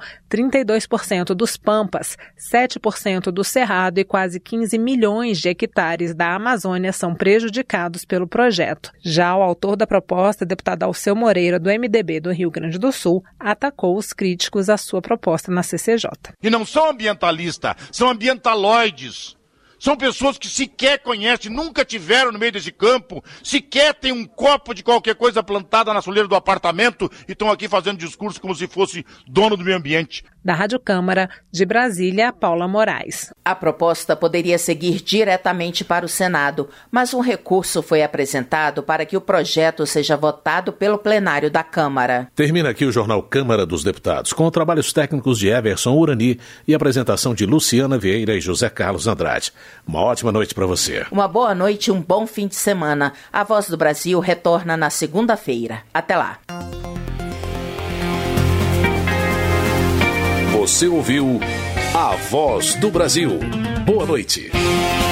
32% dos Pampas, 7% do Cerrado e quase 15 milhões de hectares da Amazônia são prejudicados pelo projeto. Já o autor da proposta, deputado Alceu Moreira, do MDB do Rio Grande do Sul, atacou os críticos à sua proposta na CCJ. E não são ambientalistas, são ambientaloides. São pessoas que sequer conhecem, nunca tiveram no meio desse campo, sequer tem um copo de qualquer coisa plantada na soleira do apartamento e estão aqui fazendo discurso como se fosse dono do meio ambiente. Da Rádio Câmara, de Brasília, Paula Moraes. A proposta poderia seguir diretamente para o Senado, mas um recurso foi apresentado para que o projeto seja votado pelo plenário da Câmara. Termina aqui o Jornal Câmara dos Deputados, com trabalhos técnicos de Everson Urani e apresentação de Luciana Vieira e José Carlos Andrade. Uma ótima noite para você. Uma boa noite e um bom fim de semana. A Voz do Brasil retorna na segunda-feira. Até lá. Você ouviu A Voz do Brasil. Boa noite.